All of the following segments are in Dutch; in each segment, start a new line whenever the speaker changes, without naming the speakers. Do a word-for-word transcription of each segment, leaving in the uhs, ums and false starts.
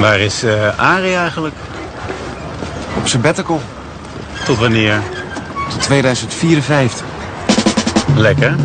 Waar is uh, Arie eigenlijk?
Op sabbatical.
Tot wanneer?
Tot tweeduizend vierenvijftig.
Lekker.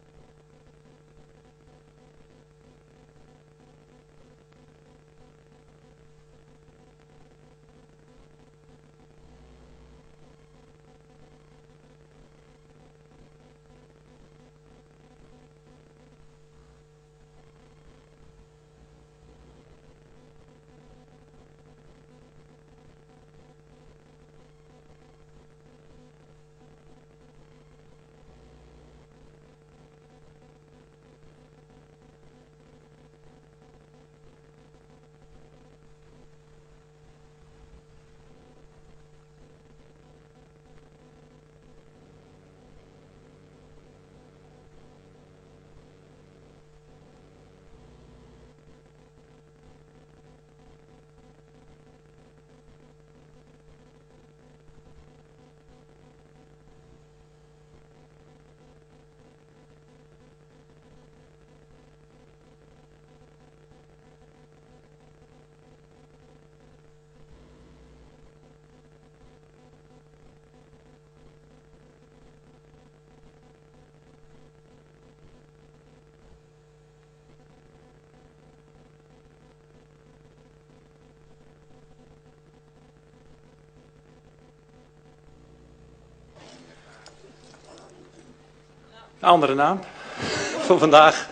Een andere naam voor vandaag.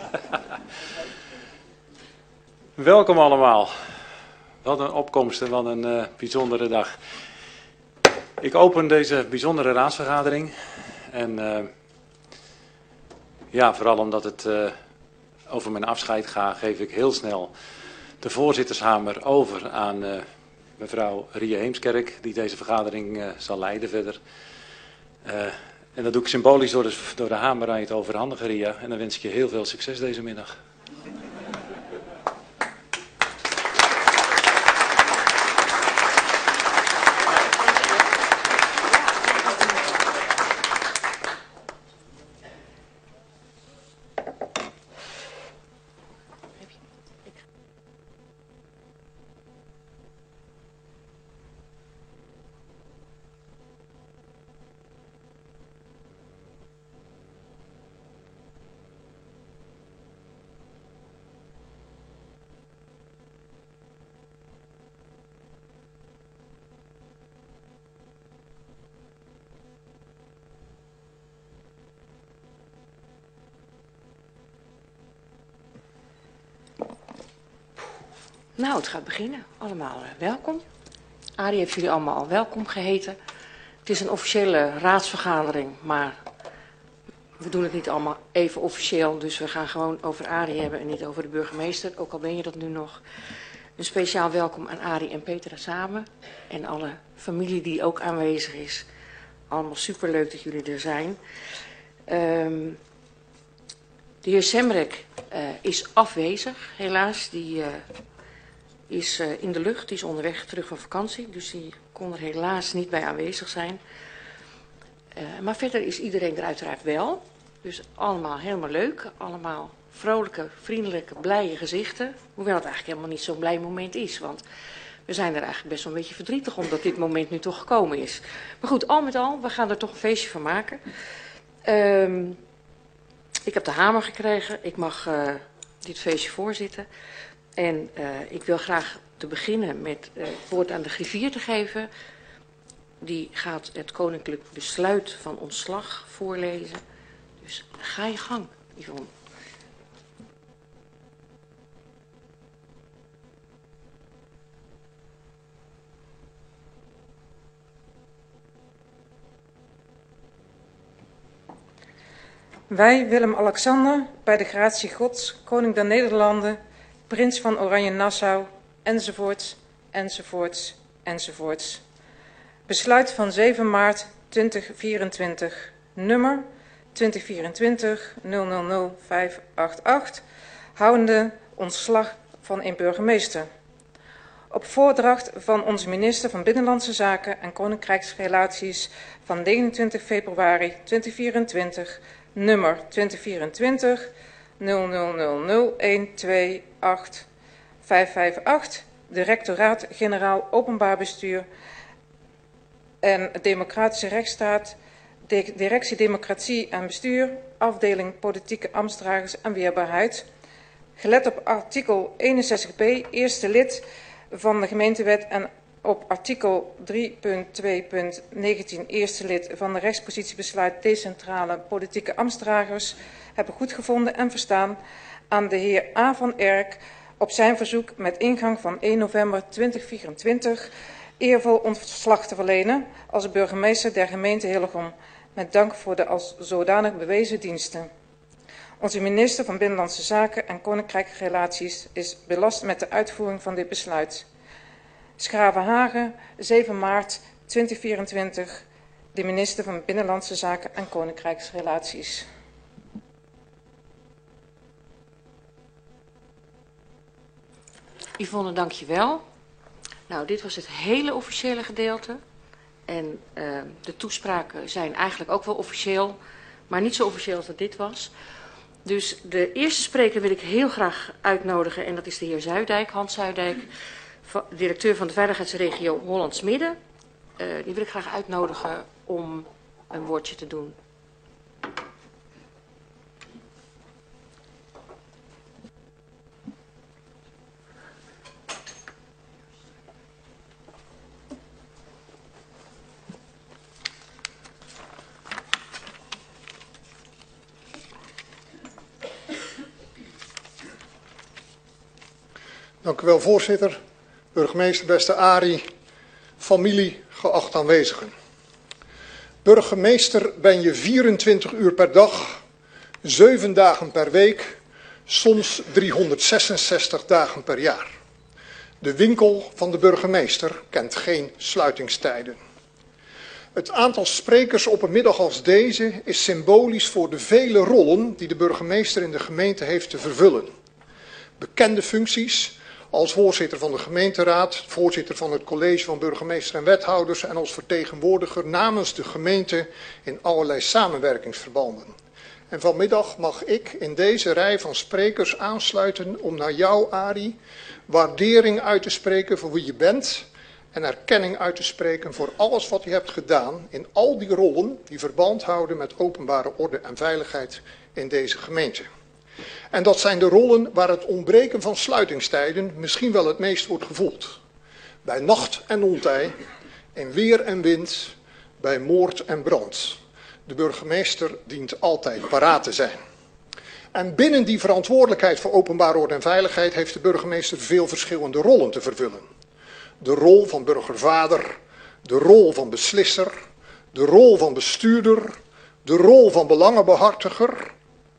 Welkom allemaal. Wat een opkomst en wat een uh, bijzondere dag. Ik open deze bijzondere raadsvergadering. En uh, ja, vooral omdat het uh, over mijn afscheid gaat, geef ik heel snel de voorzittershamer over aan uh, mevrouw Ria Heemskerk, die deze vergadering uh, zal leiden verder. Uh, En dat doe ik symbolisch door de, door de hamer aan je te overhandigen, Ria. En dan wens ik je heel veel succes deze middag.
Nou, het gaat beginnen. Allemaal welkom. Arie heeft jullie allemaal al welkom geheten. Het is een officiële raadsvergadering, maar we doen het niet allemaal even officieel. Dus we gaan gewoon over Arie hebben en niet over de burgemeester, ook al ben je dat nu nog. Een speciaal welkom aan Arie en Petra samen en alle familie die ook aanwezig is. Allemaal superleuk dat jullie er zijn. Um, de heer Semrek uh, is afwezig, helaas. Die uh, is uh, in de lucht, die is onderweg terug van vakantie. Dus die kon er helaas niet bij aanwezig zijn. Uh, maar verder is iedereen er uiteraard wel. Dus allemaal helemaal leuk. Allemaal vrolijke, vriendelijke, blije gezichten. Hoewel het eigenlijk helemaal niet zo'n blij moment is. Want we zijn er eigenlijk best wel een beetje verdrietig omdat dit moment nu toch gekomen is. Maar goed, al met al, we gaan er toch een feestje van maken. Um, ik heb de hamer gekregen. Ik mag uh, dit feestje voorzitten. En uh, ik wil graag te beginnen met uh, het woord aan de griffier te geven. Die gaat het koninklijk besluit van ontslag voorlezen. Dus ga je gang, Yvonne.
Wij, Willem-Alexander, bij de gratie Gods, koning der Nederlanden, prins van Oranje-Nassau, enzovoorts, enzovoorts, enzovoorts. Besluit van zeven maart tweeduizend vierentwintig, nummer tweeduizend vierentwintig nul nul nul vijf acht acht, houdende ontslag van een burgemeester. Op voordracht van onze minister van Binnenlandse Zaken en Koninkrijksrelaties van negenentwintig februari tweeduizend vierentwintig, nummer tweeduizend vierentwintig nul nul nul nul een twee acht vijf vijf acht, Directoraat-Generaal Openbaar Bestuur en Democratische Rechtsstaat, de Directie Democratie en Bestuur, afdeling Politieke Ambtsdragers en Weerbaarheid. Gelet op artikel eenenzestig b, eerste lid van de gemeentewet en op artikel drie punt twee punt negentien, eerste lid van de rechtspositiebesluit decentrale politieke ambtsdragers, hebben goedgevonden en verstaan aan de heer A. van Erk op zijn verzoek met ingang van één november tweeduizend vierentwintig eervol ontslag te verlenen als burgemeester der gemeente Hillegom, met dank voor de als zodanig bewezen diensten. Onze minister van Binnenlandse Zaken en Koninkrijksrelaties is belast met de uitvoering van dit besluit. Schravenhagen, zeven maart tweeduizend vierentwintig, de minister van Binnenlandse Zaken en Koninkrijksrelaties.
Yvonne, dank je wel. Nou, dit was het hele officiële gedeelte. En uh, de toespraken zijn eigenlijk ook wel officieel, maar niet zo officieel als dat dit was. Dus de eerste spreker wil ik heel graag uitnodigen en dat is de heer Zuidijk, Hans Zuidijk, directeur van de veiligheidsregio Hollands Midden. Uh, die wil ik graag uitnodigen om een woordje te doen.
Dank u wel, voorzitter, burgemeester, beste Arie, familie, geacht aanwezigen. Burgemeester ben je vierentwintig uur per dag, zeven dagen per week, soms driehonderdzesenzestig dagen per jaar. De winkel van de burgemeester kent geen sluitingstijden. Het aantal sprekers op een middag als deze is symbolisch voor de vele rollen die de burgemeester in de gemeente heeft te vervullen. Bekende functies als voorzitter van de gemeenteraad, voorzitter van het college van burgemeester en wethouders en als vertegenwoordiger namens de gemeente in allerlei samenwerkingsverbanden. En vanmiddag mag ik in deze rij van sprekers aansluiten om naar jou, Arie, waardering uit te spreken voor wie je bent en erkenning uit te spreken voor alles wat je hebt gedaan in al die rollen die verband houden met openbare orde en veiligheid in deze gemeente. En dat zijn de rollen waar het ontbreken van sluitingstijden misschien wel het meest wordt gevoeld. Bij nacht en ontij, in weer en wind, bij moord en brand. De burgemeester dient altijd paraat te zijn. En binnen die verantwoordelijkheid voor openbare orde en veiligheid heeft de burgemeester veel verschillende rollen te vervullen. De rol van burgervader, de rol van beslisser, de rol van bestuurder, de rol van belangenbehartiger.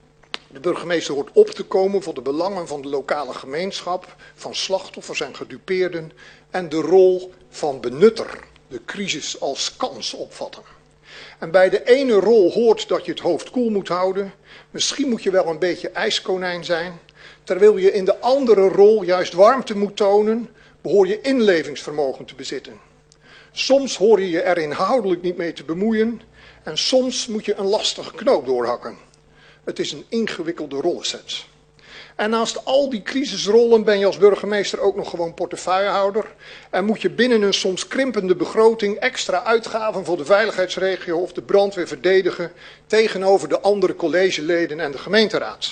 De burgemeester hoort op te komen voor de belangen van de lokale gemeenschap, van slachtoffers en gedupeerden en de rol van benutter, de crisis als kans opvatten. En bij de ene rol hoort dat je het hoofd koel moet houden, misschien moet je wel een beetje ijskonijn zijn, terwijl je in de andere rol juist warmte moet tonen, behoor je inlevingsvermogen te bezitten. Soms hoor je je er inhoudelijk niet mee te bemoeien en soms moet je een lastige knoop doorhakken. Het is een ingewikkelde rollenset. En naast al die crisisrollen ben je als burgemeester ook nog gewoon portefeuillehouder. En moet je binnen een soms krimpende begroting extra uitgaven voor de veiligheidsregio of de brandweer verdedigen tegenover de andere collegeleden en de gemeenteraad.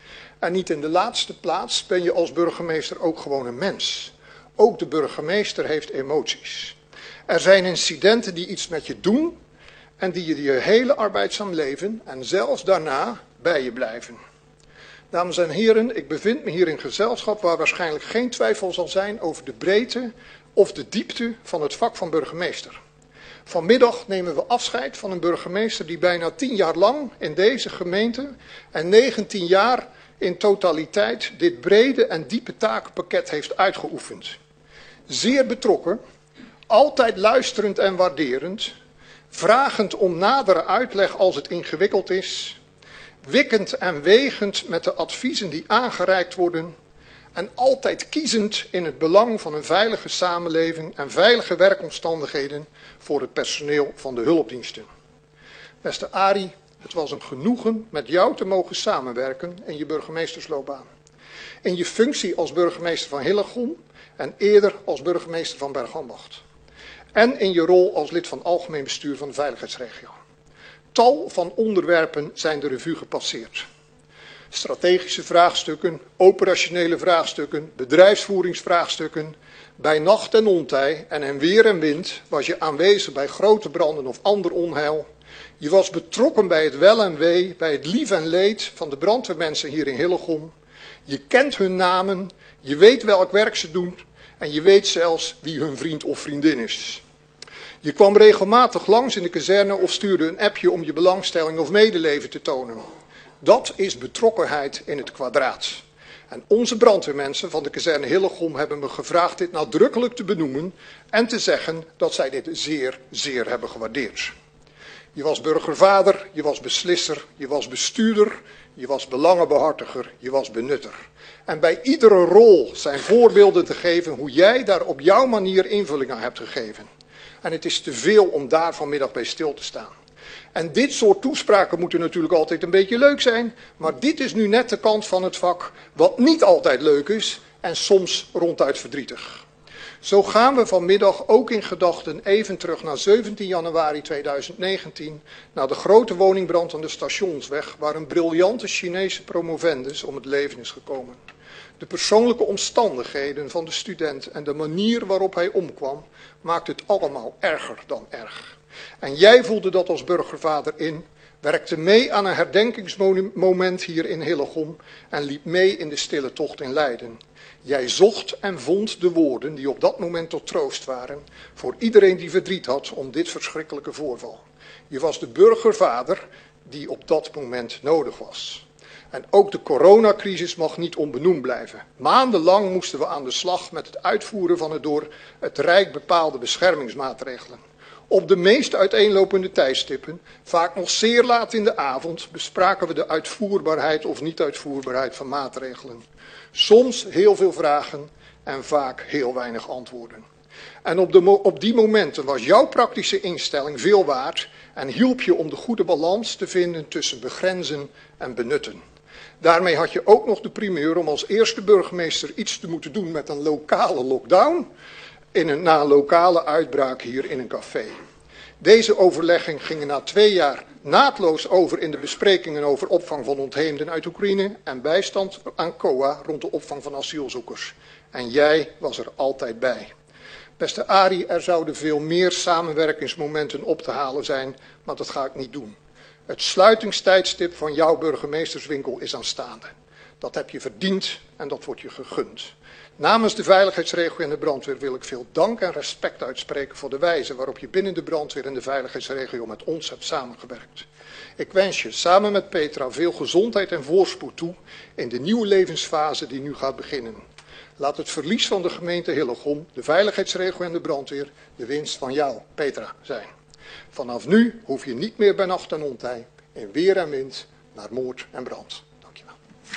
En niet in de laatste plaats ben je als burgemeester ook gewoon een mens. Ook de burgemeester heeft emoties. Er zijn incidenten die iets met je doen en die je je hele arbeidzaam leven en zelfs daarna bij je blijven. Dames en heren, ik bevind me hier in gezelschap waar waarschijnlijk geen twijfel zal zijn over de breedte of de diepte van het vak van burgemeester. Vanmiddag nemen we afscheid van een burgemeester die bijna tien jaar lang in deze gemeente en negentien jaar in totaliteit dit brede en diepe takenpakket heeft uitgeoefend. Zeer betrokken, altijd luisterend en waarderend, vragend om nadere uitleg als het ingewikkeld is, wikkend en wegend met de adviezen die aangereikt worden en altijd kiezend in het belang van een veilige samenleving en veilige werkomstandigheden voor het personeel van de hulpdiensten. Beste Arie, het was een genoegen met jou te mogen samenwerken in je burgemeestersloopbaan. In je functie als burgemeester van Hillegom en eerder als burgemeester van Bergambacht. En in je rol als lid van algemeen bestuur van de veiligheidsregio. Tal van onderwerpen zijn de revue gepasseerd. Strategische vraagstukken, operationele vraagstukken, bedrijfsvoeringsvraagstukken. Bij nacht en ontij en in weer en wind was je aanwezig bij grote branden of ander onheil. Je was betrokken bij het wel en wee, bij het lief en leed van de brandweermensen hier in Hillegom. Je kent hun namen, je weet welk werk ze doen en je weet zelfs wie hun vriend of vriendin is. Je kwam regelmatig langs in de kazerne of stuurde een appje om je belangstelling of medeleven te tonen. Dat is betrokkenheid in het kwadraat. En onze brandweermensen van de kazerne Hillegom hebben me gevraagd dit nadrukkelijk te benoemen en te zeggen dat zij dit zeer, zeer hebben gewaardeerd. Je was burgervader, je was beslisser, je was bestuurder, je was belangenbehartiger, je was benutter. En bij iedere rol zijn voorbeelden te geven hoe jij daar op jouw manier invulling aan hebt gegeven. En het is te veel om daar vanmiddag bij stil te staan. En dit soort toespraken moeten natuurlijk altijd een beetje leuk zijn, maar dit is nu net de kant van het vak wat niet altijd leuk is en soms ronduit verdrietig. Zo gaan we vanmiddag ook in gedachten even terug naar zeventien januari tweeduizend negentien, naar de grote woningbrand aan de Stationsweg, waar een briljante Chinese promovendus om het leven is gekomen. De persoonlijke omstandigheden van de student en de manier waarop hij omkwam, maakt het allemaal erger dan erg. En jij voelde dat als burgervader in, werkte mee aan een herdenkingsmoment hier in Hillegom en liep mee in de stille tocht in Leiden. Jij zocht en vond de woorden die op dat moment tot troost waren voor iedereen die verdriet had om dit verschrikkelijke voorval. Je was de burgervader die op dat moment nodig was. En ook de coronacrisis mag niet onbenoemd blijven. Maandenlang moesten we aan de slag met het uitvoeren van het door het Rijk bepaalde beschermingsmaatregelen. Op de meest uiteenlopende tijdstippen, vaak nog zeer laat in de avond, bespraken we de uitvoerbaarheid of niet-uitvoerbaarheid van maatregelen. Soms heel veel vragen en vaak heel weinig antwoorden. En op, de, op die momenten was jouw praktische instelling veel waard en hielp je om de goede balans te vinden tussen begrenzen en benutten. Daarmee had je ook nog de primeur om als eerste burgemeester iets te moeten doen met een lokale lockdown, in een, na een lokale uitbraak hier in een café. Deze overlegging gingen na twee jaar naadloos over in de besprekingen over opvang van ontheemden uit Oekraïne en bijstand aan C O A rond de opvang van asielzoekers. En jij was er altijd bij. Beste Arie, er zouden veel meer samenwerkingsmomenten op te halen zijn, maar dat ga ik niet doen. Het sluitingstijdstip van jouw burgemeesterswinkel is aanstaande. Dat heb je verdiend en dat wordt je gegund. Namens de veiligheidsregio en de brandweer wil ik veel dank en respect uitspreken voor de wijze waarop je binnen de brandweer en de veiligheidsregio met ons hebt samengewerkt. Ik wens je samen met Petra veel gezondheid en voorspoed toe in de nieuwe levensfase die nu gaat beginnen. Laat het verlies van de gemeente Hillegom, de veiligheidsregio en de brandweer de winst van jou, Petra, zijn. Vanaf nu hoef je niet meer bij nacht en ontij in weer en wind naar moord en brand. Dankjewel.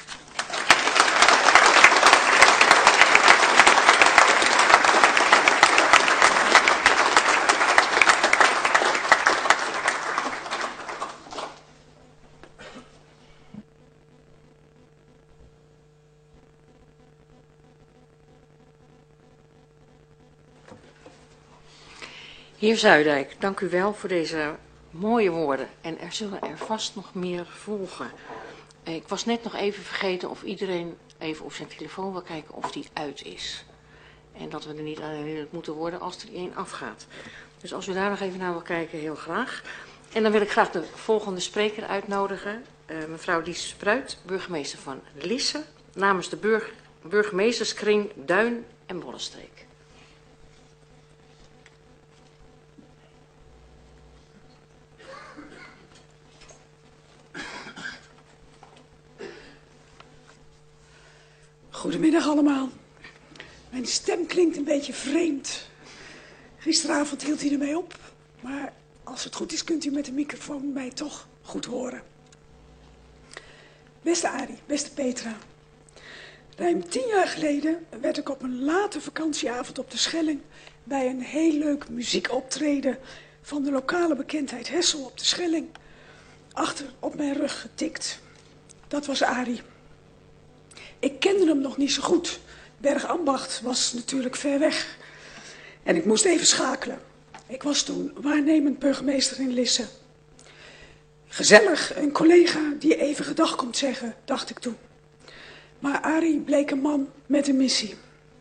Heer Zuidijk, dank u wel voor deze mooie woorden. En er zullen er vast nog meer volgen. Ik was net nog even vergeten of iedereen even op zijn telefoon wil kijken of die uit is. En dat we er niet aan herinnerd moeten worden als er één afgaat. Dus als u daar nog even naar wil kijken, heel graag. En dan wil ik graag de volgende spreker uitnodigen. Uh, mevrouw Lies Spruit, burgemeester van Lisse. Namens de burg, burgemeesterskring Duin en Bollenstreek.
Goedemiddag allemaal. Mijn stem klinkt een beetje vreemd. Gisteravond hield hij ermee op, maar als het goed is kunt u met de microfoon mij toch goed horen. Beste Arie, beste Petra. Ruim tien jaar geleden werd ik op een late vakantieavond op de Schelling bij een heel leuk muziekoptreden van de lokale bekendheid Hessel op de Schelling achter op mijn rug getikt. Dat was Arie. Ik kende hem nog niet zo goed. Bergambacht was natuurlijk ver weg. En ik moest even schakelen. Ik was toen waarnemend burgemeester in Lisse. Gezellig, een collega die even gedag komt zeggen, dacht ik toen. Maar Arie bleek een man met een missie.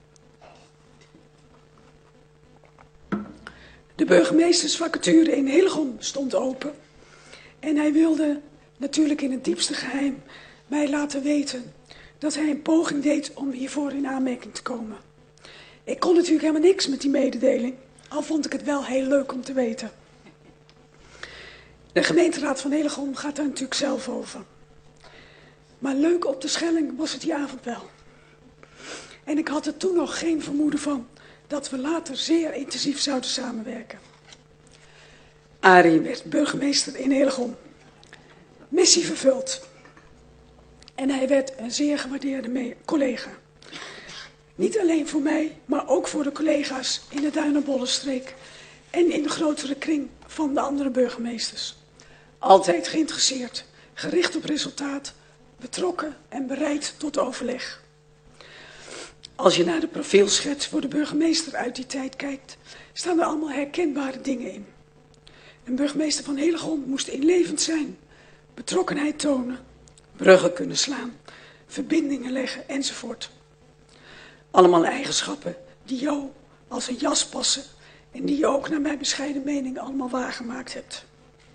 De burgemeestersvacature in Hillegom stond open. En hij wilde natuurlijk in het diepste geheim mij laten weten dat hij een poging deed om hiervoor in aanmerking te komen. Ik kon natuurlijk helemaal niks met die mededeling, al vond ik het wel heel leuk om te weten. De gemeenteraad van Hillegom gaat daar natuurlijk zelf over. Maar leuk op de Schelling was het die avond wel. En ik had er toen nog geen vermoeden van dat we later zeer intensief zouden samenwerken. Arie werd burgemeester in Hillegom. Missie vervuld. En hij werd een zeer gewaardeerde collega. Niet alleen voor mij, maar ook voor de collega's in de Duinerbollenstreek en in de grotere kring van de andere burgemeesters. Altijd geïnteresseerd, gericht op resultaat, betrokken en bereid tot overleg. Als je naar de profielschets voor de burgemeester uit die tijd kijkt, staan er allemaal herkenbare dingen in. Een burgemeester van Hillegom moest inlevend zijn, betrokkenheid tonen, bruggen kunnen slaan, verbindingen leggen enzovoort. Allemaal eigenschappen die jou als een jas passen en die je ook naar mijn bescheiden mening allemaal waargemaakt hebt.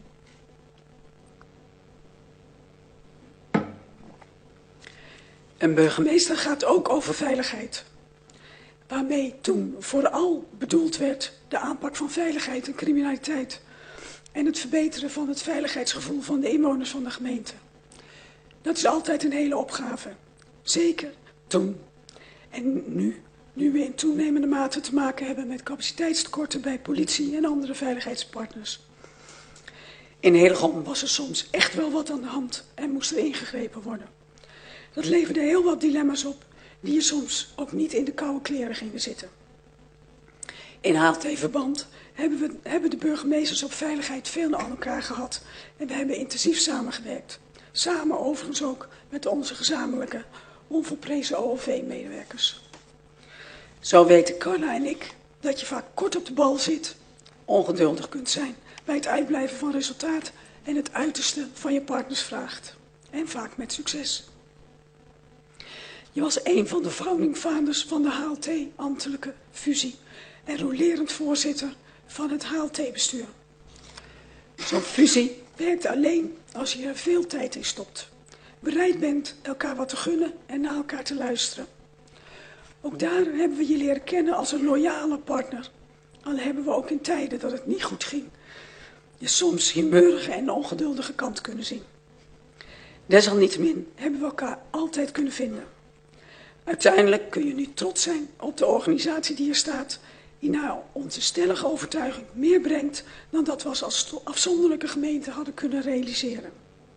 Een burgemeester gaat ook over veiligheid. Waarmee toen vooral bedoeld werd de aanpak van veiligheid en criminaliteit. En het verbeteren van het veiligheidsgevoel van de inwoners van de gemeente. Dat is altijd een hele opgave. Zeker toen. En nu, nu we in toenemende mate te maken hebben met capaciteitstekorten bij politie en andere veiligheidspartners. In Hillegom was er soms echt wel wat aan de hand en moest er ingegrepen worden. Dat leverde heel wat dilemma's op die je soms ook niet in de koude kleren gingen zitten. In H L T-verband hebben, we, hebben de burgemeesters op veiligheid veel aan elkaar gehad en we hebben intensief samengewerkt. Samen overigens ook met onze gezamenlijke onvolprezen O L V-medewerkers. Zo weten Carla en ik dat je vaak kort op de bal zit, ongeduldig kunt zijn bij het uitblijven van resultaat en het uiterste van je partners vraagt. En vaak met succes. Je was een van de founding fathers van de H L T-ambtelijke fusie en rolerend voorzitter van het H L T-bestuur. Zo'n fusie werkt alleen als je er veel tijd in stopt. Bereid bent elkaar wat te gunnen en naar elkaar te luisteren. Ook daar hebben we je leren kennen als een loyale partner. Al hebben we ook in tijden dat het niet goed ging, je soms humeurige en ongeduldige kant kunnen zien. Desalniettemin hebben we elkaar altijd kunnen vinden. Uiteindelijk kun je nu trots zijn op de organisatie die er staat, die naar onze stellige overtuiging meer brengt dan dat we als afzonderlijke gemeente hadden kunnen realiseren.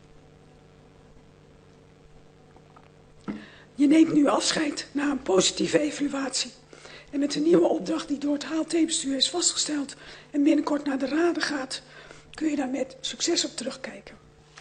Je neemt nu afscheid na een positieve evaluatie. En met de nieuwe opdracht die door het H L T-bestuur is vastgesteld en binnenkort naar de raden gaat, kun je daar met succes op terugkijken.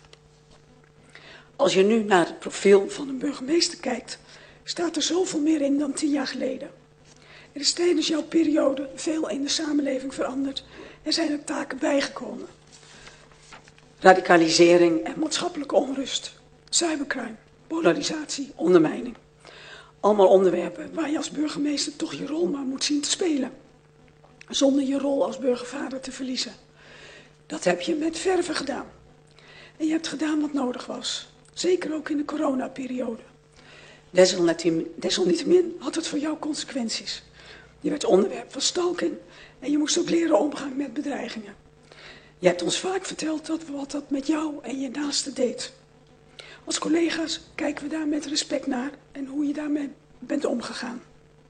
Als je nu naar het profiel van een burgemeester kijkt, staat er zoveel meer in dan tien jaar geleden. Er is tijdens jouw periode veel in de samenleving veranderd en zijn er taken bijgekomen. Radicalisering en maatschappelijke onrust, cybercrime, polarisatie, ondermijning. Allemaal onderwerpen waar je als burgemeester toch je rol maar moet zien te spelen. Zonder je rol als burgervader te verliezen. Dat heb je met verve gedaan. En je hebt gedaan wat nodig was. Zeker ook in de coronaperiode. Desalniettemin had het voor jou consequenties. Je werd onderwerp van stalking en je moest ook leren omgaan met bedreigingen. Je hebt ons vaak verteld dat wat dat met jou en je naasten deed. Als collega's kijken we daar met respect naar en hoe je daarmee bent omgegaan.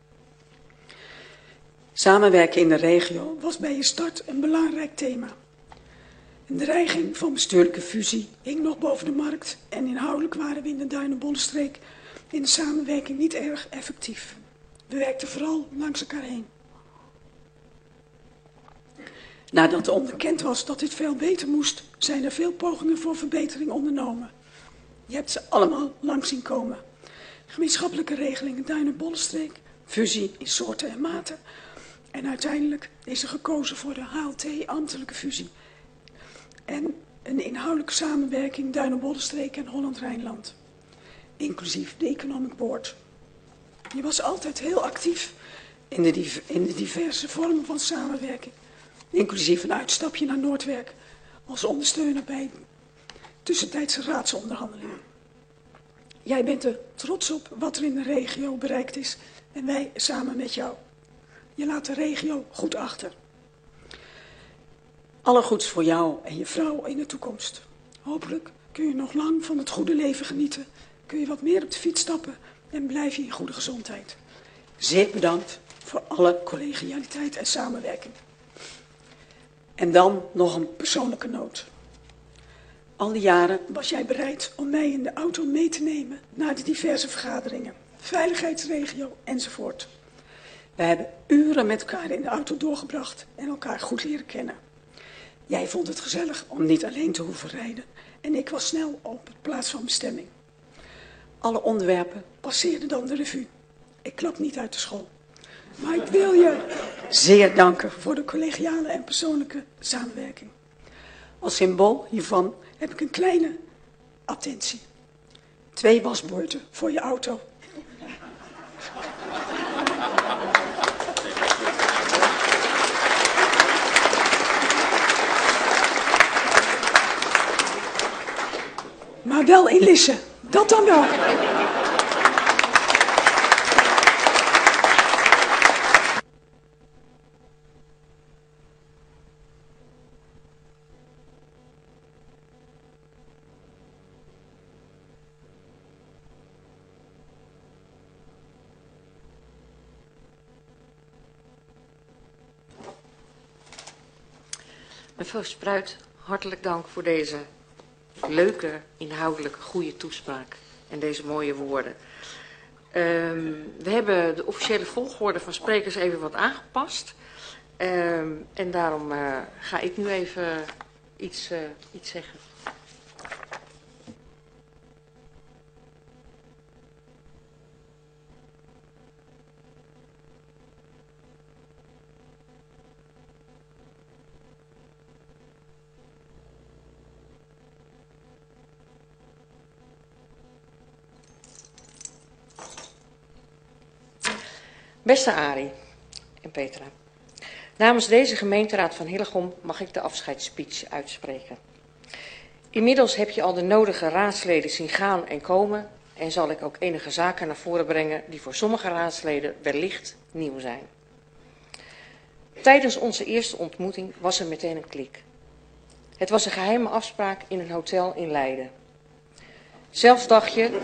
Samenwerken in de regio was bij je start een belangrijk thema. Een dreiging van bestuurlijke fusie hing nog boven de markt en inhoudelijk waren we in de Duinerbollenstreek in de samenwerking niet erg effectief. We werkten vooral langs elkaar heen. Nadat onderkend was dat dit veel beter moest, zijn er veel pogingen voor verbetering ondernomen. Je hebt ze allemaal lang zien komen. gemeenschappelijke regeling Duinen-Bollenstreek, fusie in soorten en maten. En uiteindelijk is er gekozen voor de H L T, ambtelijke fusie. En een inhoudelijke samenwerking Duinen-Bollenstreek en Holland-Rijnland. Inclusief de Economic Board. Je was altijd heel actief in de, div in de diverse vormen van samenwerking. Inclusief een uitstapje naar Noordwerk als ondersteuner bij tussentijdse raadsonderhandelingen. Jij bent er trots op wat er in de regio bereikt is en wij samen met jou. Je laat de regio goed achter. Alle goeds voor jou en je vrouw in de toekomst. Hopelijk kun je nog lang van het goede leven genieten. Kun je wat meer op de fiets stappen en blijf je in goede gezondheid. Zeer bedankt voor alle collegialiteit en samenwerking. En dan nog een persoonlijke noot. Al die jaren was jij bereid om mij in de auto mee te nemen naar de diverse vergaderingen, veiligheidsregio enzovoort. We hebben uren met elkaar in de auto doorgebracht en elkaar goed leren kennen. Jij vond het gezellig om niet alleen te hoeven rijden en ik was snel op de plaats van bestemming. Alle onderwerpen passeerden dan de revue. Ik klap niet uit de school. Maar ik wil je zeer danken voor de collegiale en persoonlijke samenwerking. Als symbool hiervan heb ik een kleine attentie. Twee wasbeurten voor je auto. Maar wel in Lisse, dat dan wel.
Mevrouw Spruit, hartelijk dank voor deze leuke, inhoudelijke, goede toespraak en deze mooie woorden. Um, we hebben de officiële volgorde van sprekers even wat aangepast. Um, en daarom uh, ga ik nu even iets, uh, iets zeggen. Beste Arie en Petra, namens deze gemeenteraad van Hillegom mag ik de afscheidsspeech uitspreken. Inmiddels heb je al de nodige raadsleden zien gaan en komen en zal ik ook enige zaken naar voren brengen die voor sommige raadsleden wellicht nieuw zijn. Tijdens onze eerste ontmoeting was er meteen een klik. Het was een geheime afspraak in een hotel in Leiden. Zelfs dacht je...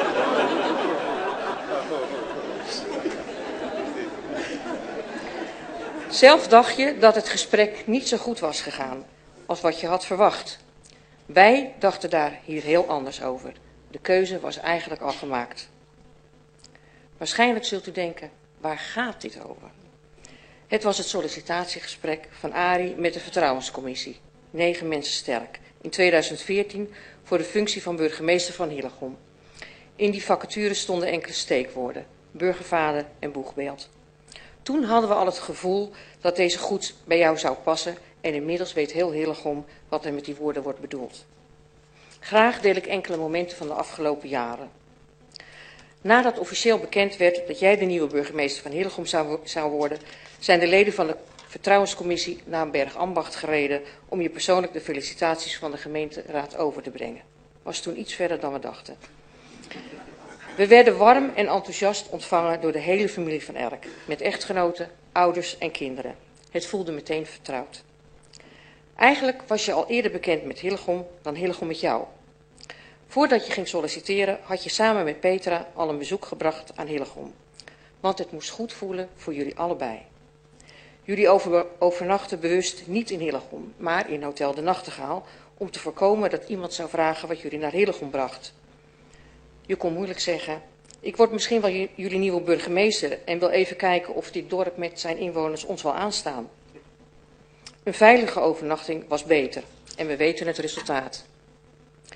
Zelf dacht je dat het gesprek niet zo goed was gegaan als wat je had verwacht. Wij dachten daar hier heel anders over. De keuze was eigenlijk al gemaakt. Waarschijnlijk zult u denken, waar gaat dit over? Het was het sollicitatiegesprek van Arie met de Vertrouwenscommissie, negen mensen sterk, in tweeduizend veertien voor de functie van burgemeester van Hillegom. In die vacature stonden enkele steekwoorden, burgervader en boegbeeld. Toen hadden we al het gevoel dat deze goed bij jou zou passen en inmiddels weet heel Hillegom wat er met die woorden wordt bedoeld. Graag deel ik enkele momenten van de afgelopen jaren. Nadat officieel bekend werd dat jij de nieuwe burgemeester van Hillegom zou, zou worden, zijn de leden van de Vertrouwenscommissie naar Bergambacht gereden om je persoonlijk de felicitaties van de gemeenteraad over te brengen. Was toen iets verder dan we dachten. We werden warm en enthousiast ontvangen door de hele familie van Erk, met echtgenoten, ouders en kinderen. Het voelde meteen vertrouwd. Eigenlijk was je al eerder bekend met Hillegom dan Hillegom met jou. Voordat je ging solliciteren had je samen met Petra al een bezoek gebracht aan Hillegom. Want het moest goed voelen voor jullie allebei. Jullie over, overnachten bewust niet in Hillegom, maar in Hotel de Nachtegaal, om te voorkomen dat iemand zou vragen wat jullie naar Hillegom bracht. Je kon moeilijk zeggen, ik word misschien wel jullie nieuwe burgemeester en wil even kijken of dit dorp met zijn inwoners ons wel aanstaan. Een veilige overnachting was beter en we weten het resultaat.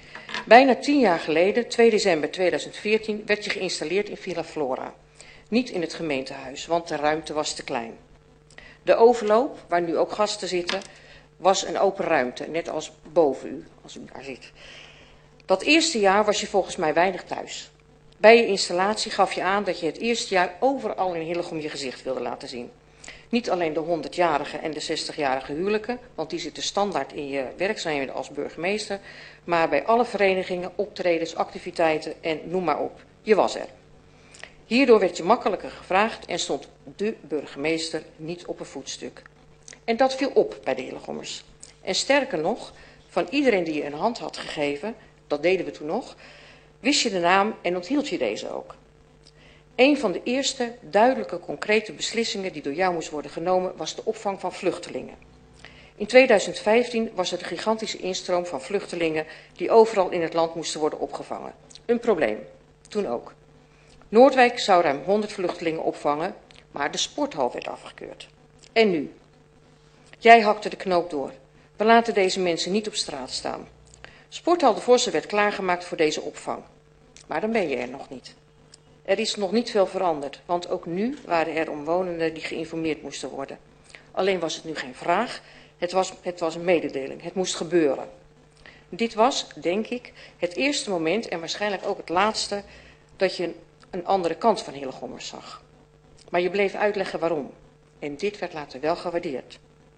Bijna tien jaar geleden, twee december tweeduizend veertien, werd je geïnstalleerd in Villa Flora. Niet in het gemeentehuis, want de ruimte was te klein. De overloop, waar nu ook gasten zitten, was een open ruimte, net als boven u, als u daar zit. Dat eerste jaar was je volgens mij weinig thuis. Bij je installatie gaf je aan dat je het eerste jaar overal in Hillegom je gezicht wilde laten zien. Niet alleen de honderdjarige en de zestigjarige huwelijken, want die zitten standaard in je werkzaamheden als burgemeester, maar bij alle verenigingen, optredens, activiteiten en noem maar op. Je was er. Hierdoor werd je makkelijker gevraagd en stond de burgemeester niet op een voetstuk. En dat viel op bij de Hillegommers. En sterker nog, van iedereen die je een hand had gegeven, dat deden we toen nog, wist je de naam en onthield je deze ook. Een van de eerste duidelijke concrete beslissingen die door jou moest worden genomen was de opvang van vluchtelingen. In tweeduizend vijftien was er de gigantische instroom van vluchtelingen die overal in het land moesten worden opgevangen. Een probleem, toen ook. Noordwijk zou ruim honderd vluchtelingen opvangen, maar de sporthal werd afgekeurd. En nu? Jij hakte de knoop door. We laten deze mensen niet op straat staan. Sporthal de Vossen werd klaargemaakt voor deze opvang. Maar dan ben je er nog niet. Er is nog niet veel veranderd, want ook nu waren er omwonenden die geïnformeerd moesten worden. Alleen was het nu geen vraag, het was, het was een mededeling, het moest gebeuren. Dit was, denk ik, het eerste moment en waarschijnlijk ook het laatste dat je een andere kant van Hillegommers zag. Maar je bleef uitleggen waarom. En dit werd later wel gewaardeerd.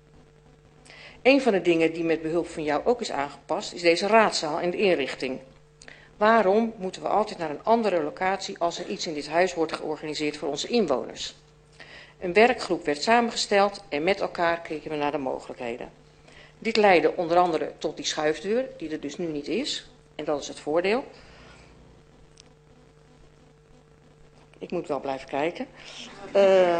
Een van de dingen die met behulp van jou ook is aangepast, is deze raadzaal en de inrichting. Waarom moeten we altijd naar een andere locatie als er iets in dit huis wordt georganiseerd voor onze inwoners? Een werkgroep werd samengesteld en met elkaar keken we naar de mogelijkheden. Dit leidde onder andere tot die schuifdeur, die er dus nu niet is. En dat is het voordeel. Ik moet wel blijven kijken. Uh,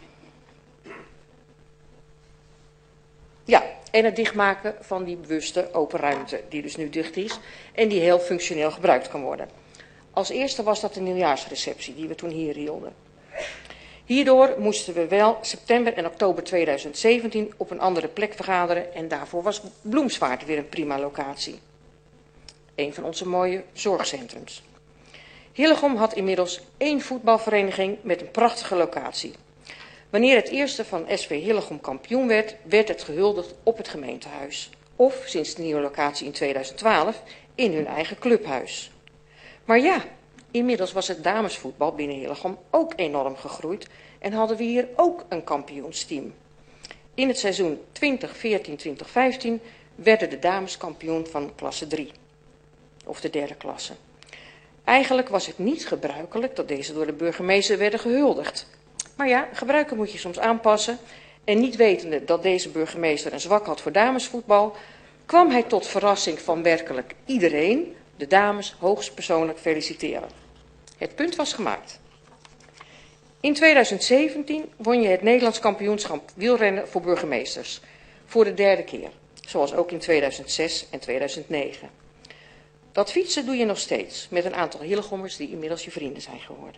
ja, en het dichtmaken van die bewuste open ruimte, die dus nu dicht is en die heel functioneel gebruikt kan worden. Als eerste was dat de nieuwjaarsreceptie die we toen hier hielden. Hierdoor moesten we wel september en oktober tweeduizend zeventien op een andere plek vergaderen en daarvoor was Bloemsvaart weer een prima locatie. Een van onze mooie zorgcentrums. Hillegom had inmiddels één voetbalvereniging met een prachtige locatie. Wanneer het eerste van S V Hillegom kampioen werd, werd het gehuldigd op het gemeentehuis. Of, sinds de nieuwe locatie in tweeduizend twaalf, in hun eigen clubhuis. Maar ja, inmiddels was het damesvoetbal binnen Hillegom ook enorm gegroeid en hadden we hier ook een kampioensteam. In het seizoen twintig veertien twintig vijftien werden de dames kampioen van klasse drie, of de derde klasse. Eigenlijk was het niet gebruikelijk dat deze door de burgemeester werden gehuldigd. Maar ja, gebruiken moet je soms aanpassen. En niet wetende dat deze burgemeester een zwak had voor damesvoetbal, kwam hij tot verrassing van werkelijk iedereen de dames hoogstpersoonlijk feliciteren. Het punt was gemaakt. In tweeduizend zeventien won je het Nederlands kampioenschap wielrennen voor burgemeesters. Voor de derde keer, zoals ook in tweeduizend zes en tweeduizend negen. Dat fietsen doe je nog steeds, met een aantal Hillegommers die inmiddels je vrienden zijn geworden.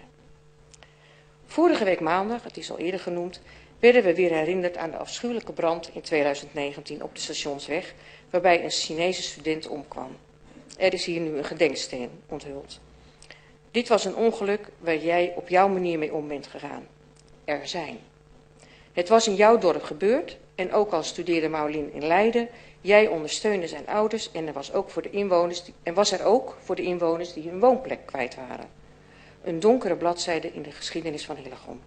Vorige week maandag, het is al eerder genoemd, werden we weer herinnerd aan de afschuwelijke brand in tweeduizend negentien op de Stationsweg, waarbij een Chinese student omkwam. Er is hier nu een gedenksteen onthuld. Dit was een ongeluk waar jij op jouw manier mee om bent gegaan. Er zijn. Het was in jouw dorp gebeurd en ook al studeerde Maulien in Leiden, jij ondersteunde zijn ouders en er was, ook voor de inwoners die, en was er ook voor de inwoners die hun woonplek kwijt waren. Een donkere bladzijde in de geschiedenis van Hillegom.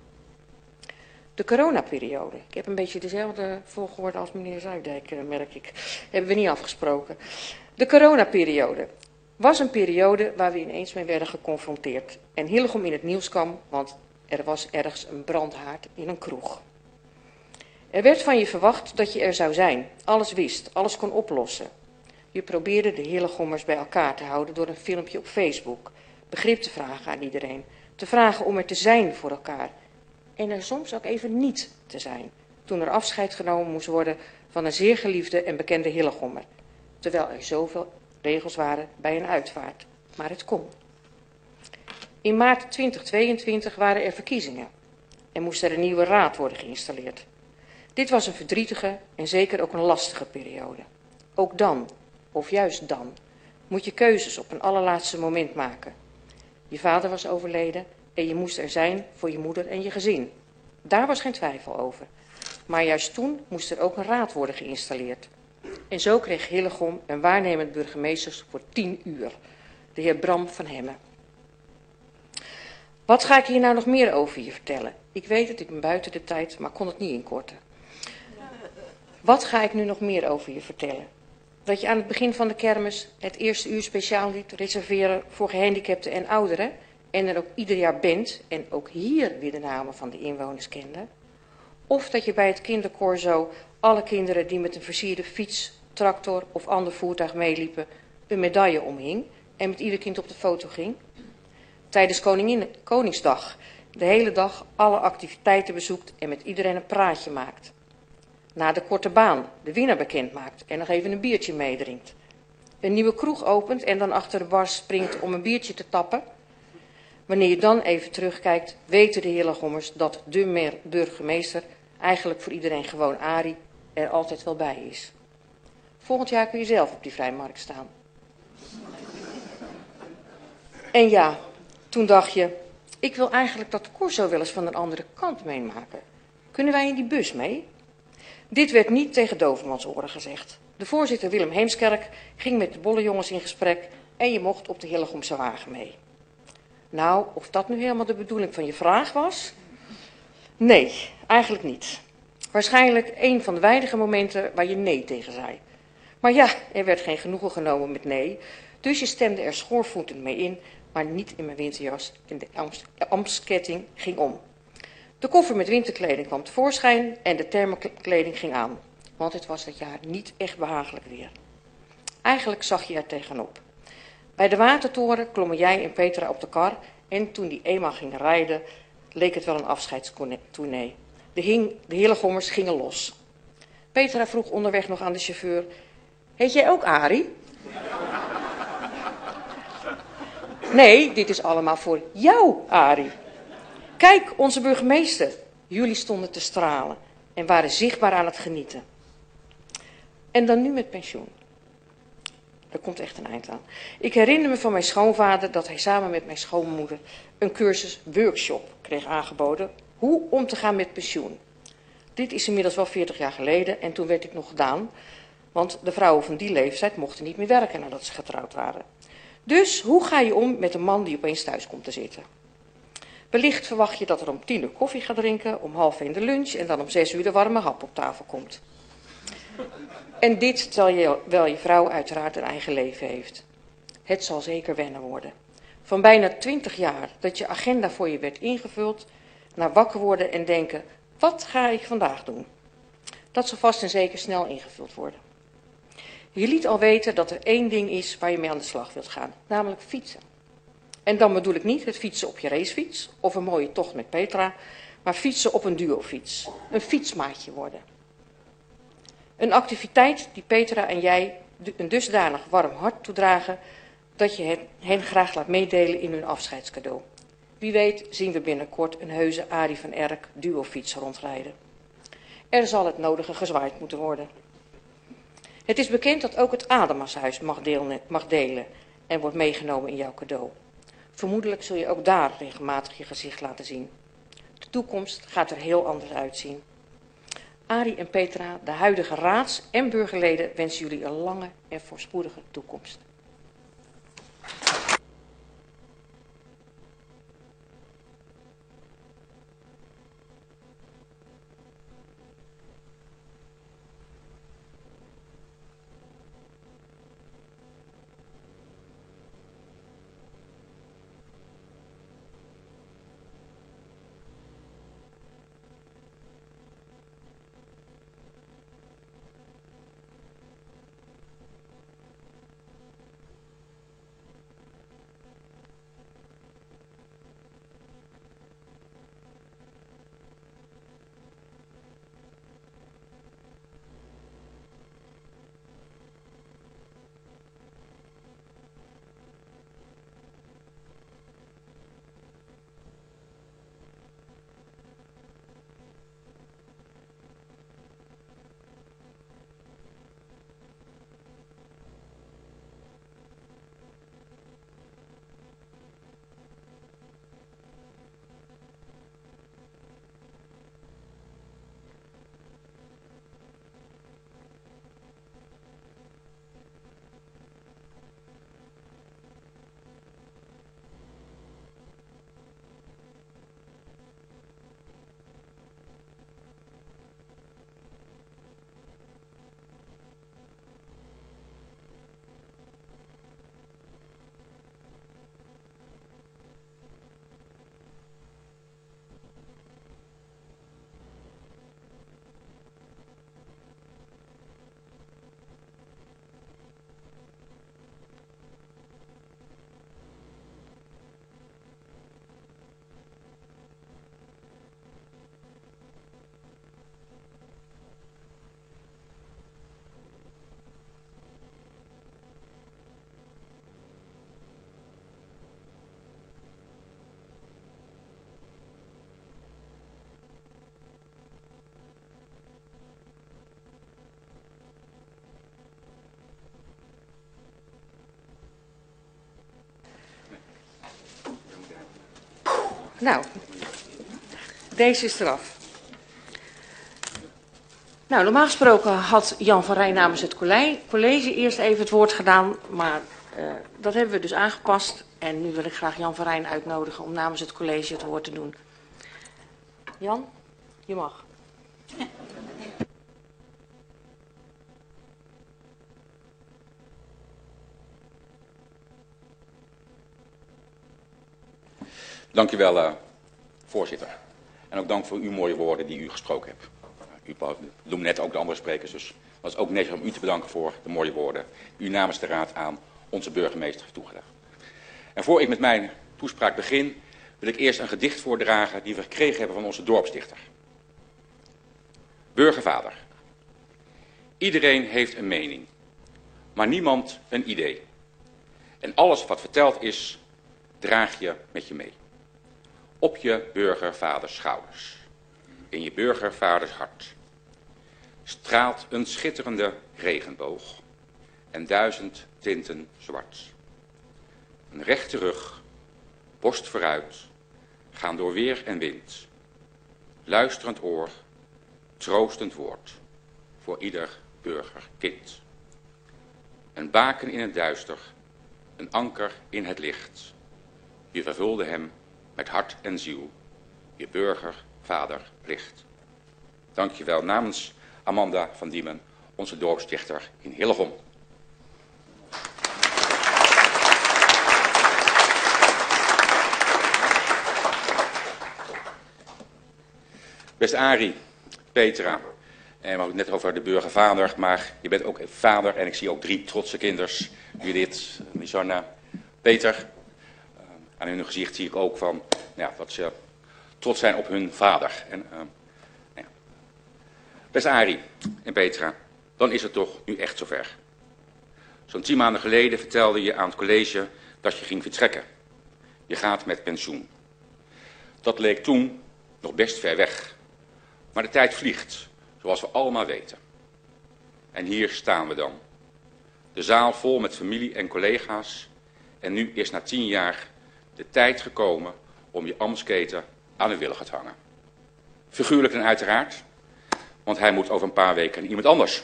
De coronaperiode. Ik heb een beetje dezelfde volgorde als meneer Zuidijk, merk ik. Hebben we niet afgesproken. De coronaperiode was een periode waar we ineens mee werden geconfronteerd. En Hillegom in het nieuws kwam, want er was ergens een brandhaard in een kroeg. Er werd van je verwacht dat je er zou zijn, alles wist, alles kon oplossen. Je probeerde de Hillegommers bij elkaar te houden door een filmpje op Facebook. Begrip te vragen aan iedereen, te vragen om er te zijn voor elkaar. En er soms ook even niet te zijn, toen er afscheid genomen moest worden van een zeer geliefde en bekende Hillegommer. Terwijl er zoveel regels waren bij een uitvaart. Maar het kon. In maart twintig tweeëntwintig waren er verkiezingen en moest er een nieuwe raad worden geïnstalleerd. Dit was een verdrietige en zeker ook een lastige periode. Ook dan, of juist dan, Moet je keuzes op een allerlaatste moment maken. Je vader was overleden en je moest er zijn voor je moeder en je gezin. Daar was geen twijfel over. Maar juist toen moest er ook een raad worden geïnstalleerd. En zo kreeg Hillegom een waarnemend burgemeester voor tien uur. De heer Bram van Hemmen. Wat ga ik hier nou nog meer over je vertellen? Ik weet het, ik ben buiten de tijd, maar kon het niet inkorten. Wat ga ik nu nog meer over je vertellen? Dat je aan het begin van de kermis het eerste uur speciaal liet reserveren voor gehandicapten en ouderen. En er ook ieder jaar bent en ook hier weer de namen van de inwoners kende. Of dat je bij het kindercorso alle kinderen die met een versierde fiets, tractor of ander voertuig meeliepen een medaille omhing en met ieder kind op de foto ging. Tijdens Koningin, Koningsdag de hele dag alle activiteiten bezoekt en met iedereen een praatje maakt. Na de korte baan de winnaar bekend maakt en nog even een biertje meedrinkt. Een nieuwe kroeg opent en dan achter de bar springt om een biertje te tappen. Wanneer je dan even terugkijkt, weten de Hillegommers dat de burgemeester, eigenlijk voor iedereen gewoon Arie, er altijd wel bij is. Volgend jaar kun je zelf op die vrijmarkt staan. En ja, toen dacht je, ik wil eigenlijk dat corso wel eens van een andere kant meemaken. Kunnen wij in die bus mee? Dit werd niet tegen dovermansoren gezegd. De voorzitter Willem Heemskerk ging met de bollejongens in gesprek en je mocht op de Hillegomse wagen mee. Nou, of dat nu helemaal de bedoeling van je vraag was? Nee, eigenlijk niet. Waarschijnlijk een van de weinige momenten waar je nee tegen zei. Maar ja, er werd geen genoegen genomen met nee, dus je stemde er schoorvoetend mee in, maar niet in mijn winterjas en de ambtsketting ging om. De koffer met winterkleding kwam tevoorschijn en de thermokleding ging aan, want het was dat jaar niet echt behagelijk weer. Eigenlijk zag je er tegenop. Bij de watertoren klommen jij en Petra op de kar en toen die eenmaal gingen rijden, leek het wel een afscheidstournee. De, hing, de Hillegommers gingen los. Petra vroeg onderweg nog aan de chauffeur, heet jij ook Arie? Nee, dit is allemaal voor jou, Arie. Kijk, onze burgemeester. Jullie stonden te stralen en waren zichtbaar aan het genieten. En dan nu met pensioen. Er komt echt een eind aan. Ik herinner me van mijn schoonvader dat hij samen met mijn schoonmoeder een cursus workshop kreeg aangeboden. Hoe om te gaan met pensioen. Dit is inmiddels wel veertig jaar geleden en toen werd dit nog gedaan. Want de vrouwen van die leeftijd mochten niet meer werken nadat ze getrouwd waren. Dus hoe ga je om met een man die opeens thuis komt te zitten? Wellicht verwacht je dat er om tien uur koffie gaat drinken, om half één de lunch en dan om zes uur de warme hap op tafel komt. En dit terwijl je, wel je vrouw uiteraard een eigen leven heeft. Het zal zeker wennen worden. Van bijna twintig jaar dat je agenda voor je werd ingevuld, naar wakker worden en denken, wat ga ik vandaag doen? Dat zal vast en zeker snel ingevuld worden. Je liet al weten dat er één ding is waar je mee aan de slag wilt gaan, namelijk fietsen. En dan bedoel ik niet het fietsen op je racefiets of een mooie tocht met Petra, maar fietsen op een duofiets. Een fietsmaatje worden. Een activiteit die Petra en jij een dusdanig warm hart toedragen, dat je hen graag laat meedelen in hun afscheidscadeau. Wie weet zien we binnenkort een heuse Arie van Erk duofiets rondrijden. Er zal het nodige gezwaaid moeten worden. Het is bekend dat ook het Ademashuis mag, mag delen en wordt meegenomen in jouw cadeau. Vermoedelijk zul je ook daar regelmatig je gezicht laten zien. De toekomst gaat er heel anders uitzien. Arie en Petra, de huidige raads- en burgerleden, wensen jullie een lange en voorspoedige toekomst. Nou, deze is eraf. Nou, normaal gesproken had Jan van Rijn namens het college eerst even het woord gedaan, maar uh, dat hebben we dus aangepast. En nu wil ik graag Jan van Rijn uitnodigen om namens het college het woord te doen. Jan, je mag.
Dank u wel, uh, voorzitter. En ook dank voor uw mooie woorden die u gesproken hebt. U noemde net ook de andere sprekers, dus het was ook netjes om u te bedanken voor de mooie woorden die u namens de raad aan onze burgemeester heeft toegedaan. En voor ik met mijn toespraak begin, wil ik eerst een gedicht voordragen die we gekregen hebben van onze dorpsdichter. Burgervader. Iedereen heeft een mening, maar niemand een idee. En alles wat verteld is, draag je met je mee. Op je burgervaders schouders, in je burgervaders hart, straalt een schitterende regenboog en duizend tinten zwart. Een rechte rug, borst vooruit, gaan door weer en wind, luisterend oor, troostend woord, voor ieder burgerkind. Een baken in het duister, een anker in het licht, je vervulde hem met hart en ziel, je burgervaderplicht. Dank je wel namens Amanda van Diemen, onze dorpsdichter in Hillegom. Beste Arie, Petra, en we hadden het net over de burgervader, maar je bent ook vader en ik zie ook drie trotse kinders. Judith, Lisanna, Peter. Aan hun gezicht zie ik ook van, ja, dat ze trots zijn op hun vader. En, uh, ja. Beste Arie en Petra, dan is het toch nu echt zover. Zo'n tien maanden geleden vertelde je aan het college dat je ging vertrekken. Je gaat met pensioen. Dat leek toen nog best ver weg. Maar de tijd vliegt, zoals we allemaal weten. En hier staan we dan. De zaal vol met familie en collega's. En nu is na tien jaar de tijd gekomen om je ambtsketen aan de willen te hangen. Figuurlijk en uiteraard, want hij moet over een paar weken naar iemand anders.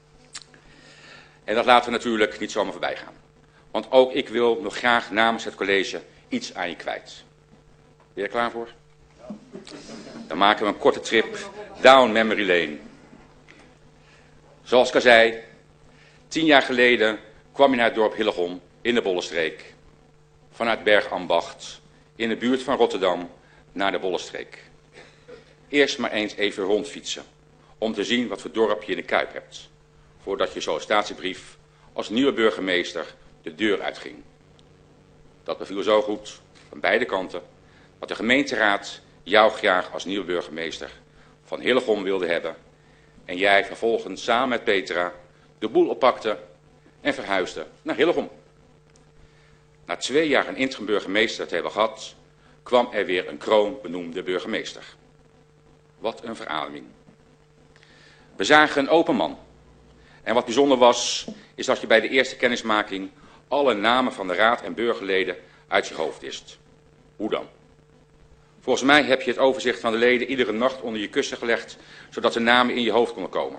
En dat laten we natuurlijk niet zomaar voorbij gaan. Want ook ik wil nog graag namens het college iets aan je kwijt. Ben je er klaar voor? Dan maken we een korte trip down memory lane. Zoals ik al zei, tien jaar geleden kwam je naar het dorp Hillegom in de Bollenstreek. Vanuit Bergambacht, in de buurt van Rotterdam, naar de Bollenstreek. Eerst maar eens even rondfietsen, om te zien wat voor dorp je in de Kuip hebt, voordat je sollicitatiebrief als nieuwe burgemeester de deur uitging. Dat beviel zo goed, van beide kanten, dat de gemeenteraad jou graag als nieuwe burgemeester van Hillegom wilde hebben en jij vervolgens samen met Petra de boel oppakte en verhuisde naar Hillegom. Na twee jaar een interim burgemeester te hebben gehad, kwam er weer een kroonbenoemde burgemeester. Wat een verademing. We zagen een open man. En wat bijzonder was, is dat je bij de eerste kennismaking alle namen van de raad en burgerleden uit je hoofd wist. Hoe dan? Volgens mij heb je het overzicht van de leden iedere nacht onder je kussen gelegd, zodat de namen in je hoofd konden komen.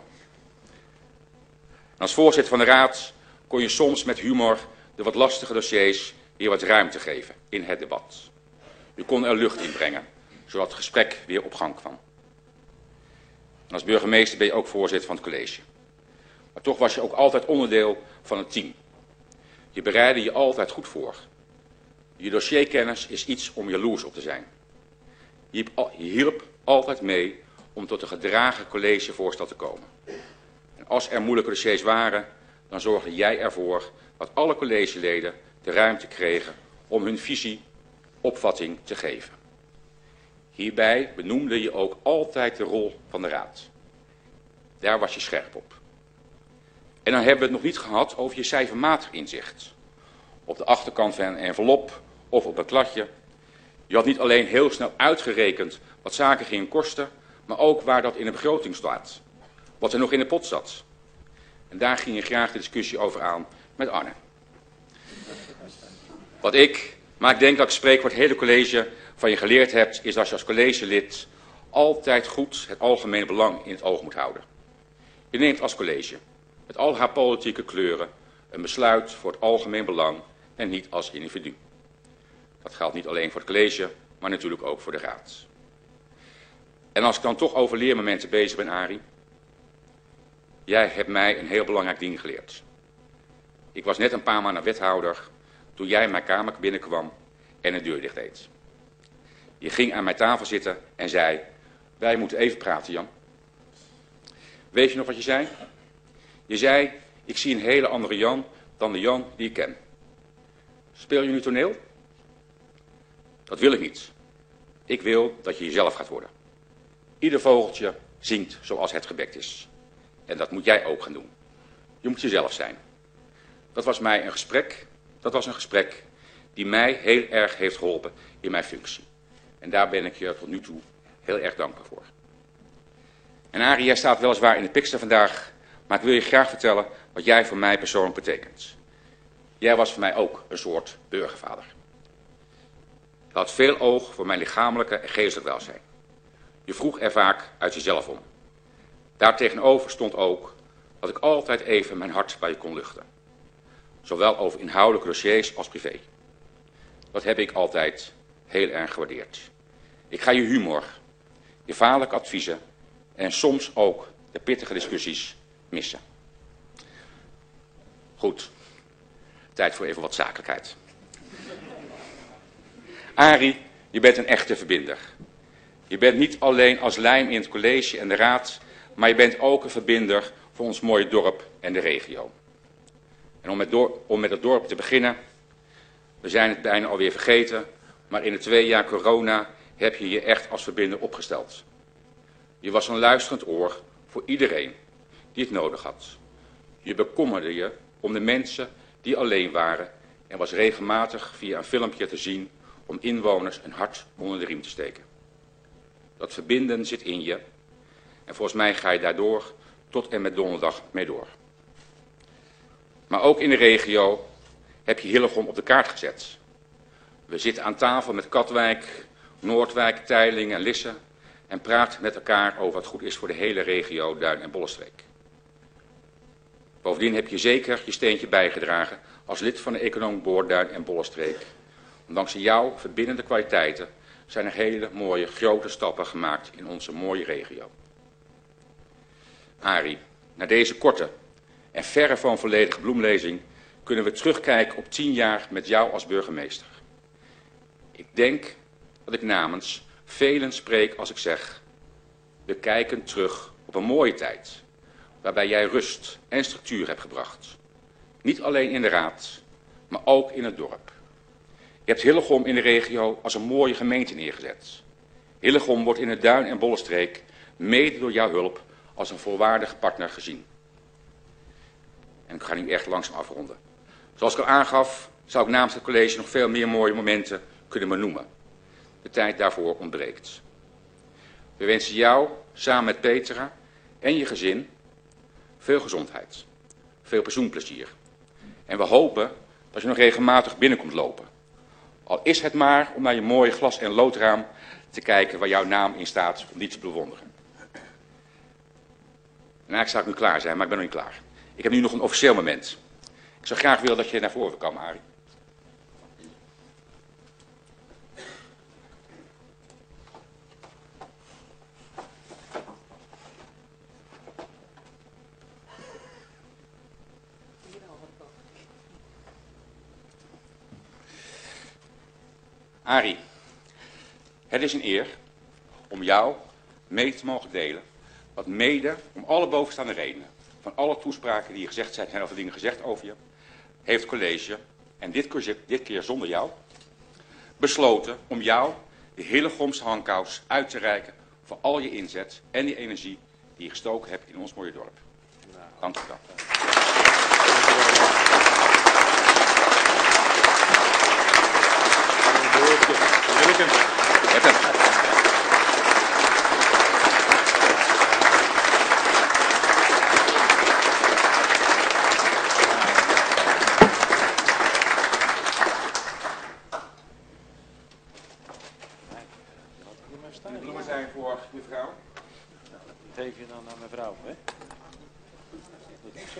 En als voorzitter van de raad kon je soms met humor de wat lastige dossiers weer wat ruimte geven in het debat. U kon er lucht in brengen, zodat het gesprek weer op gang kwam. En als burgemeester ben je ook voorzitter van het college. Maar toch was je ook altijd onderdeel van het team. Je bereidde je altijd goed voor. Je dossierkennis is iets om jaloers op te zijn. Je hielp altijd mee om tot een gedragen collegevoorstel te komen. En als er moeilijke dossiers waren, dan zorgde jij ervoor dat alle collegeleden de ruimte kregen om hun visie, opvatting te geven. Hierbij benoemde je ook altijd de rol van de raad. Daar was je scherp op. En dan hebben we het nog niet gehad over je cijfermatig inzicht. Op de achterkant van een envelop of op een kladje. Je had niet alleen heel snel uitgerekend wat zaken gingen kosten, maar ook waar dat in de begroting staat. Wat er nog in de pot zat. En daar ging je graag de discussie over aan met Arne. Wat ik Maar ik denk dat ik spreek voor het hele college van je geleerd hebt, is dat je als collegelid altijd goed het algemene belang in het oog moet houden. Je neemt als college, met al haar politieke kleuren, een besluit voor het algemeen belang en niet als individu. Dat geldt niet alleen voor het college, maar natuurlijk ook voor de raad. En als ik dan toch over leermomenten bezig ben, Arie, jij hebt mij een heel belangrijk ding geleerd. Ik was net een paar maanden wethouder toen jij mijn kamer binnenkwam en de deur dicht deed. Je ging aan mijn tafel zitten en zei, wij moeten even praten, Jan. Weet je nog wat je zei? Je zei, ik zie een hele andere Jan dan de Jan die ik ken. Speel je nu toneel? Dat wil ik niet. Ik wil dat je jezelf gaat worden. Ieder vogeltje zingt zoals het gebekt is. En dat moet jij ook gaan doen. Je moet jezelf zijn. Dat was mij een gesprek, dat was een gesprek die mij heel erg heeft geholpen in mijn functie. En daar ben ik je tot nu toe heel erg dankbaar voor. En Arie, jij staat weliswaar in de Pikster vandaag, maar ik wil je graag vertellen wat jij voor mij persoonlijk betekent. Jij was voor mij ook een soort burgervader. Je had veel oog voor mijn lichamelijke en geestelijk welzijn. Je vroeg er vaak uit jezelf om. Daartegenover stond ook dat ik altijd even mijn hart bij je kon luchten. Zowel over inhoudelijke dossiers als privé. Dat heb ik altijd heel erg gewaardeerd. Ik ga je humor, je vaderlijke adviezen en soms ook de pittige discussies missen. Goed, tijd voor even wat zakelijkheid. Arie, je bent een echte verbinder. Je bent niet alleen als lijm in het college en de raad, maar je bent ook een verbinder voor ons mooie dorp en de regio. En om met, door, om met het dorp te beginnen, we zijn het bijna alweer vergeten, maar in de twee jaar corona heb je je echt als verbinder opgesteld. Je was een luisterend oor voor iedereen die het nodig had. Je bekommerde je om de mensen die alleen waren en was regelmatig via een filmpje te zien om inwoners een hart onder de riem te steken. Dat verbinden zit in je en volgens mij ga je daardoor tot en met donderdag mee door. Maar ook in de regio heb je Hillegom op de kaart gezet. We zitten aan tafel met Katwijk, Noordwijk, Teylingen en Lisse en praten met elkaar over wat goed is voor de hele regio Duin- en Bollenstreek. Bovendien heb je zeker je steentje bijgedragen als lid van de Economic Board Duin- en Bollenstreek. Dankzij jouw verbindende kwaliteiten zijn er hele mooie grote stappen gemaakt in onze mooie regio. Arie, na deze korte en verre van volledige bloemlezing kunnen we terugkijken op tien jaar met jou als burgemeester. Ik denk dat ik namens velen spreek als ik zeg, we kijken terug op een mooie tijd, waarbij jij rust en structuur hebt gebracht. Niet alleen in de raad, maar ook in het dorp. Je hebt Hillegom in de regio als een mooie gemeente neergezet. Hillegom wordt in de Duin- en Bollenstreek mede door jouw hulp als een volwaardig partner gezien. En ik ga nu echt langzaam afronden. Zoals ik al aangaf, zou ik namens het college nog veel meer mooie momenten kunnen benoemen. De tijd daarvoor ontbreekt. We wensen jou, samen met Petra en je gezin, veel gezondheid, veel pensioenplezier. En we hopen dat je nog regelmatig binnenkomt lopen. Al is het maar om naar je mooie glas- en loodraam te kijken waar jouw naam in staat om die te bewonderen. En eigenlijk zou ik nu klaar zijn, maar ik ben nog niet klaar. Ik heb nu nog een officieel moment. Ik zou graag willen dat je naar voren wil komen, Arie. Arie, het is een eer om jou mee te mogen delen, wat mede om alle bovenstaande redenen, van alle toespraken die hier gezegd zijn, en heel veel dingen gezegd over je, heeft het college, en dit keer, dit keer zonder jou, besloten om jou de Hillegomse handkous uit te reiken voor al je inzet en die energie die je gestoken hebt in ons mooie dorp. Dank u wel. Met hem. De bloemen zijn voor de vrouw.
Die geef je dan aan mevrouw, hè? Dat is zo?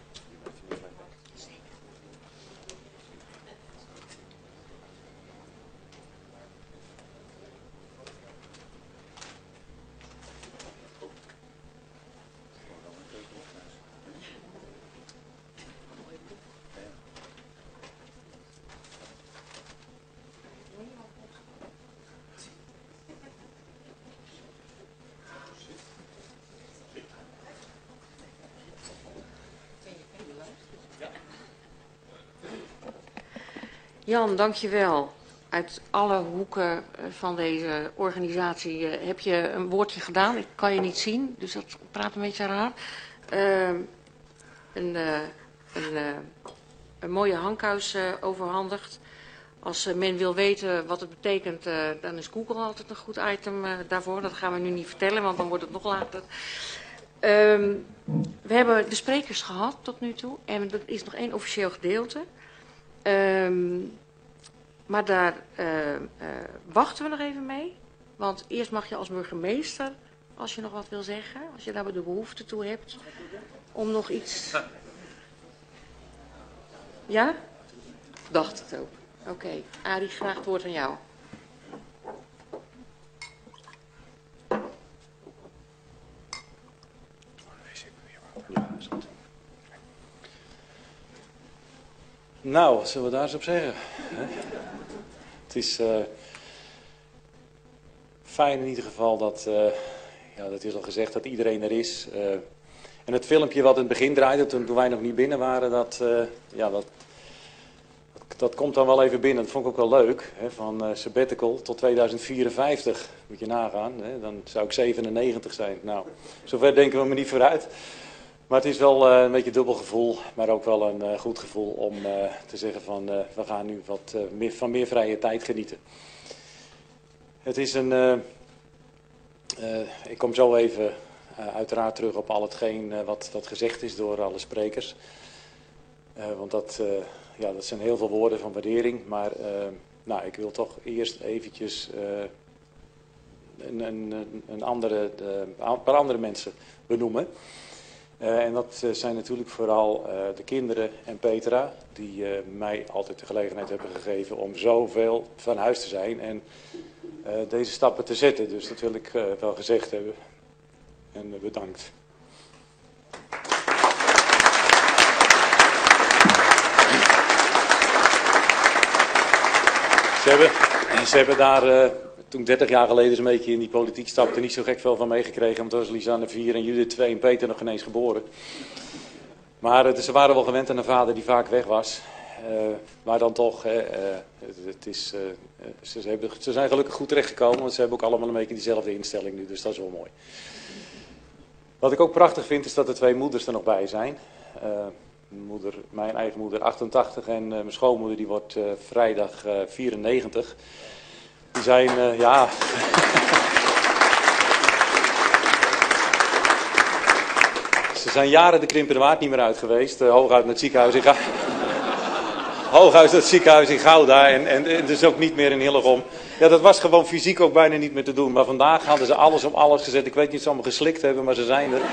Jan, dankjewel. Uit alle hoeken van deze organisatie uh, heb je een woordje gedaan. Ik kan je niet zien, dus dat praat een beetje raar. Uh, een, uh, een, uh, een mooie hangkous uh, overhandigd. Als uh, men wil weten wat het betekent, uh, dan is Google altijd een goed item uh, daarvoor. Dat gaan we nu niet vertellen, want dan wordt het nog later. Uh, we hebben de sprekers gehad tot nu toe. En er is nog één officieel gedeelte. Um, maar daar uh, uh, wachten we nog even mee. Want eerst mag je als burgemeester, als je nog wat wil zeggen, als je daar de behoefte toe hebt, om nog iets... Ja? Dacht het ook. Oké, okay. Arie, graag het woord aan jou.
Nou, wat zullen we daar eens op zeggen? Hè? Het is uh, fijn in ieder geval dat, uh, ja, dat is al gezegd, dat iedereen er is. Uh, en het filmpje wat in het begin draaide, toen, toen wij nog niet binnen waren, dat, uh, ja, dat, dat, dat komt dan wel even binnen. Dat vond ik ook wel leuk, hè, van uh, sabbatical tot tweeduizend vierenvijftig, moet je nagaan. Hè, dan zou ik zevenennegentig zijn. Nou, zover denken we me niet vooruit. Maar het is wel uh, een beetje een dubbel gevoel, maar ook wel een uh, goed gevoel om uh, te zeggen van uh, we gaan nu wat uh, meer, van meer vrije tijd genieten. Het is een, uh, uh, ik kom zo even uh, uiteraard terug op al hetgeen uh, wat, wat gezegd is door alle sprekers. Uh, want dat, uh, ja, dat zijn heel veel woorden van waardering, maar uh, nou, ik wil toch eerst eventjes uh, een, een, een, andere, uh, een paar andere mensen benoemen. Uh, en dat uh, zijn natuurlijk vooral uh, de kinderen en Petra, die uh, mij altijd de gelegenheid hebben gegeven om zoveel van huis te zijn en uh, deze stappen te zetten. Dus dat wil ik uh, wel gezegd hebben. En uh, bedankt. Ze hebben, ze hebben daar... Uh, Toen ik dertig jaar geleden een beetje in die politiek stapte, niet zo gek veel van meegekregen. Want toen was Lisanne vier en Judith twee en Peter nog ineens geboren. Maar uh, dus ze waren wel gewend aan een vader die vaak weg was. Uh, maar dan toch, uh, uh, het, het is, uh, ze, ze, hebben, ze zijn gelukkig goed terechtgekomen. Want ze hebben ook allemaal een beetje diezelfde instelling nu. Dus dat is wel mooi. Wat ik ook prachtig vind is dat de twee moeders er nog bij zijn. Uh, moeder, mijn eigen moeder achtentachtig en uh, mijn schoonmoeder die wordt uh, vrijdag uh, vierennegentig. Die zijn, uh, ja... Ze zijn jaren de Krimpenerwaard niet meer uit geweest. Uh, hooguit naar het ziekenhuis in, Ga... hooguit naar het ziekenhuis in Gouda. En, en, en dus ook niet meer in Hillegom. Ja, dat was gewoon fysiek ook bijna niet meer te doen. Maar vandaag hadden ze alles op alles gezet. Ik weet niet of ze allemaal geslikt hebben, maar ze zijn er.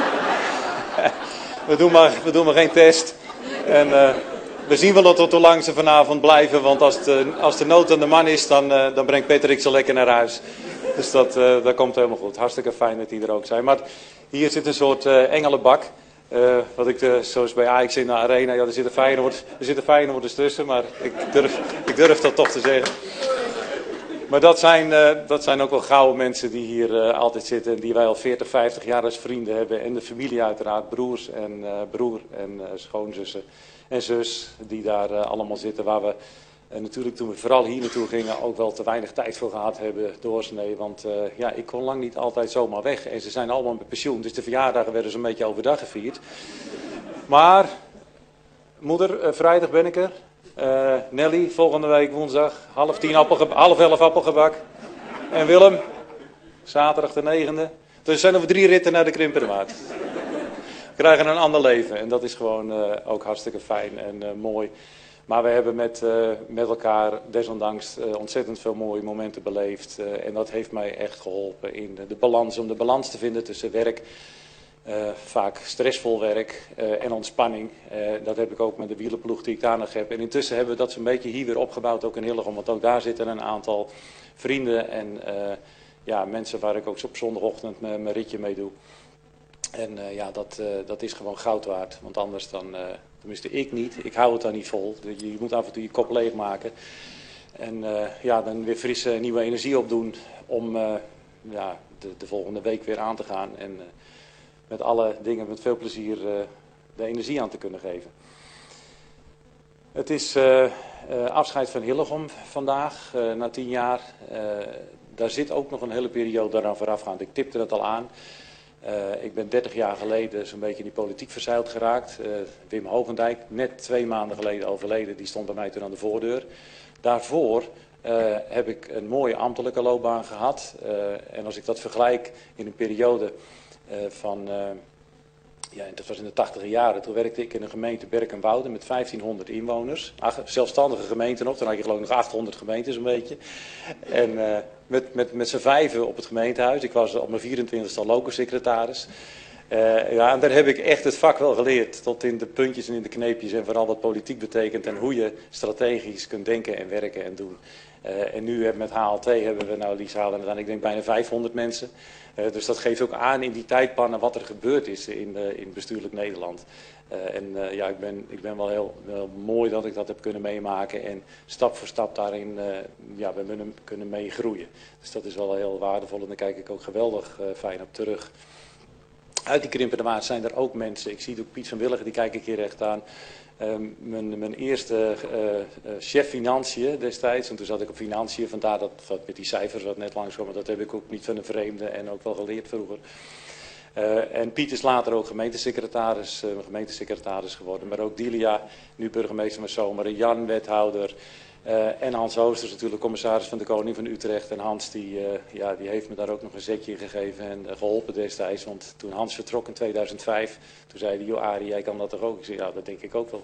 we, doen maar, we doen maar geen test. En... Uh, We zien wel tot hoe lang ze vanavond blijven, want als de, als de nood aan de man is, dan, uh, dan brengt Patrick ze lekker naar huis. Dus dat, uh, dat komt helemaal goed. Hartstikke fijn dat die er ook zijn. Maar hier zit een soort uh, engelenbak. Uh, wat ik de, zoals bij Ajax in de arena, ja, er zitten Feyenoord, er zitten Feyenoorders tussen, maar ik durf, ik durf dat toch te zeggen. Maar dat zijn, uh, dat zijn ook wel gouden mensen die hier uh, altijd zitten en die wij al veertig, vijftig jaar als vrienden hebben. En de familie uiteraard, broers en uh, broer en uh, schoonzussen. En zus, die daar uh, allemaal zitten, waar we uh, natuurlijk toen we vooral hier naartoe gingen ook wel te weinig tijd voor gehad hebben doorsnee. Want uh, ja, ik kon lang niet altijd zomaar weg. En ze zijn allemaal met pensioen, dus de verjaardagen werden zo'n beetje overdag gevierd. Maar, moeder, uh, vrijdag ben ik er. Uh, Nelly, volgende week woensdag, half tien appelgebak, half elf appelgebak. En Willem, zaterdag de negende. Dus er zijn over drie ritten naar de Krimpenerwaard. Krijgen een ander leven. En dat is gewoon uh, ook hartstikke fijn en uh, mooi. Maar we hebben met, uh, met elkaar desondanks uh, ontzettend veel mooie momenten beleefd. Uh, en dat heeft mij echt geholpen in de, de balans, om de balans te vinden tussen werk, uh, vaak stressvol werk uh, en ontspanning. Uh, dat heb ik ook met de wielerploeg die ik daar nog heb. En intussen hebben we dat zo'n beetje hier weer opgebouwd, ook in Hillegom. Want ook daar zitten een aantal vrienden en uh, ja, mensen waar ik ook op zondagochtend mijn ritje mee doe. En uh, ja, dat, uh, dat is gewoon goud waard. Want anders dan... Uh, Tenminste, ik niet. Ik hou het dan niet vol. Je moet af en toe je kop leegmaken. En uh, ja, dan weer frisse nieuwe energie opdoen om uh, ja, de, de volgende week weer aan te gaan. En uh, met alle dingen met veel plezier uh, de energie aan te kunnen geven. Het is uh, uh, afscheid van Hillegom vandaag, uh, na tien jaar. Uh, daar zit ook nog een hele periode daaraan voorafgaand. Ik tipte dat al aan. Uh, ik ben dertig jaar geleden zo'n beetje in die politiek verzeild geraakt. Uh, Wim Hogendijk, net twee maanden geleden overleden, die stond bij mij toen aan de voordeur. Daarvoor uh, heb ik een mooie ambtelijke loopbaan gehad. Uh, en als ik dat vergelijk in een periode uh, van, uh, ja, dat was in de tachtiger jaren, toen werkte ik in een gemeente Berkenwoude met vijftienhonderd inwoners. Ach, zelfstandige gemeente nog, toen had je geloof ik nog achthonderd gemeenten zo'n beetje. En uh, met, met, met z'n vijven op het gemeentehuis. Ik was op mijn vierentwintigste al localsecretaris. Uh, ja, en daar heb ik echt het vak wel geleerd. Tot in de puntjes en in de kneepjes en vooral wat politiek betekent en hoe je strategisch kunt denken en werken en doen. Uh, en nu met H L T hebben we nou, Lies halen dan, ik denk bijna vijfhonderd mensen. Uh, dus dat geeft ook aan in die tijdpannen wat er gebeurd is in, uh, in bestuurlijk Nederland. Uh, en uh, ja, ik ben, ik ben wel heel wel mooi dat ik dat heb kunnen meemaken en stap voor stap daarin uh, ja, we kunnen, kunnen mee groeien. Dus dat is wel heel waardevol en daar kijk ik ook geweldig uh, fijn op terug. Uit die krimpende maat zijn er ook mensen, ik zie ook Piet van Willigen, die kijk ik hier recht aan. Um, mijn, mijn eerste uh, uh, chef financiën destijds, en toen zat ik op financiën, vandaar dat, dat met die cijfers wat net langskwam, maar dat heb ik ook niet van een vreemde en ook wel geleerd vroeger. Uh, en Piet is later ook gemeentesecretaris, uh, gemeentesecretaris geworden, maar ook Dilia, nu burgemeester van Zomeren, Jan wethouder. Uh, en Hans Oosters natuurlijk, commissaris van de Koning van Utrecht. En Hans die, uh, ja, die heeft me daar ook nog een zetje in gegeven en uh, geholpen destijds. Want toen Hans vertrok in tweeduizend vijf, toen zei hij, joh Arie, jij kan dat toch ook? Ik zei, ja, dat denk ik ook wel.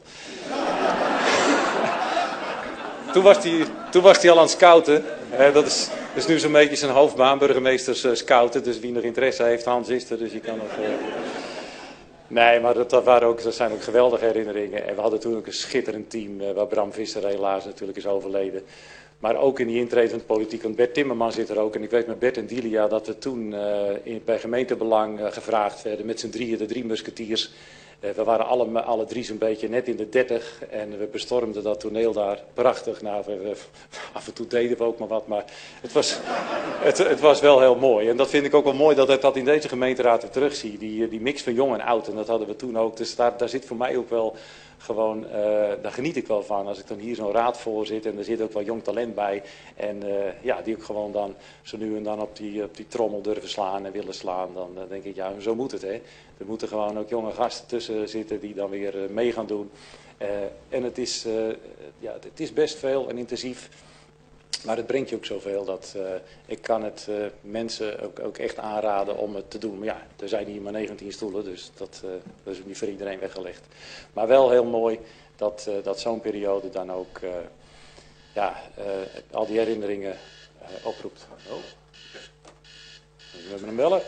toen, was hij, toen was hij al aan het scouten. Uh, dat is, is nu zo'n beetje zijn hoofdbaan, burgemeesters uh, scouten. Dus wie nog interesse heeft, Hans is er, dus je kan nog... Uh... Nee, maar dat, dat, waren ook, dat zijn ook geweldige herinneringen. En we hadden toen ook een schitterend team, uh, waar Bram Visser helaas natuurlijk is overleden. Maar ook in die intrede van de politiek, want Bert Timmerman zit er ook. En ik weet met Bert en Dilia dat we toen uh, in, bij gemeentebelang uh, gevraagd werden met z'n drieën, de drie musketiers. Uh, we waren alle, alle drie zo'n beetje net in de dertig en we bestormden dat toneel daar prachtig. Nou, we, we, af en toe deden we ook maar wat, maar het was, het, het was wel heel mooi. En dat vind ik ook wel mooi dat ik dat in deze gemeenteraad weer terugzie. Die, die mix van jong en oud, en dat hadden we toen ook. Dus daar, daar zit voor mij ook wel gewoon, uh, daar geniet ik wel van. Als ik dan hier zo'n raad voor zit en er zit ook wel jong talent bij. En uh, ja, die ook gewoon dan zo nu en dan op die, op die trommel durven slaan en willen slaan. Dan uh, denk ik, ja, zo moet het, hè. Er moeten gewoon ook jonge gasten tussen zitten die dan weer uh, mee gaan doen. Uh, en het is, uh, ja, het is best veel en intensief. Maar het brengt je ook zoveel dat uh, ik kan het uh, mensen ook, ook echt aanraden om het te doen. Maar ja, er zijn hier maar negentien stoelen, dus dat, uh, dat is niet voor iedereen weggelegd. Maar wel heel mooi dat, uh, dat zo'n periode dan ook uh, ja, uh, al die herinneringen uh, oproept. Oh. We hebben hem bellen.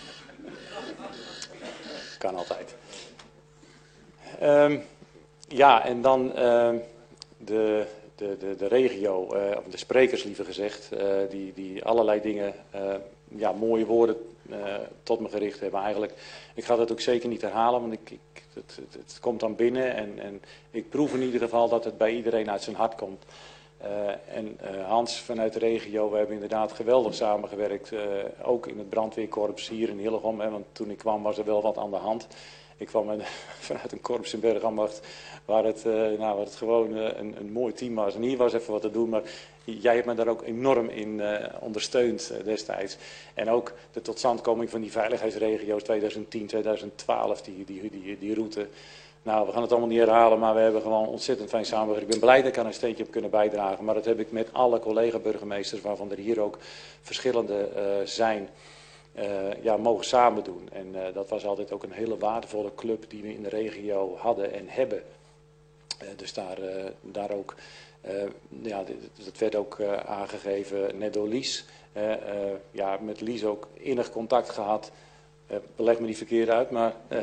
Kan altijd. Um, ja, en dan uh, de... De, de, de regio, uh, of de sprekers liever gezegd, uh, die, die allerlei dingen, uh, ja, mooie woorden uh, tot me gericht hebben eigenlijk. Ik ga dat ook zeker niet herhalen, want ik, ik, het, het, het komt dan binnen en, en ik proef in ieder geval dat het bij iedereen uit zijn hart komt. Uh, en uh, Hans vanuit de regio, we hebben inderdaad geweldig samengewerkt, uh, ook in het brandweerkorps hier in Hillegom, hè, want toen ik kwam was er wel wat aan de hand. Ik kwam een, vanuit een korps in Bergambacht waar het, uh, nou, waar het gewoon uh, een, een mooi team was. En hier was even wat te doen, maar jij hebt me daar ook enorm in uh, ondersteund uh, destijds. En ook de totstandkoming van die veiligheidsregio's tweeduizend tien, tweeduizend twaalf, die, die, die, die route. Nou, we gaan het allemaal niet herhalen, maar we hebben gewoon ontzettend fijn samengewerkt. Ik ben blij dat ik aan een steentje heb kunnen bijdragen, maar dat heb ik met alle collega-burgemeesters, waarvan er hier ook verschillende uh, zijn. Uh, ja, mogen samen doen. En uh, dat was altijd ook een hele waardevolle club die we in de regio hadden en hebben. Uh, dus daar, uh, daar ook, uh, ja, dat werd ook uh, aangegeven, net door Lies. Uh, uh, ja, met Lies ook innig contact gehad. Uh, leg me niet verkeerd uit, maar uh,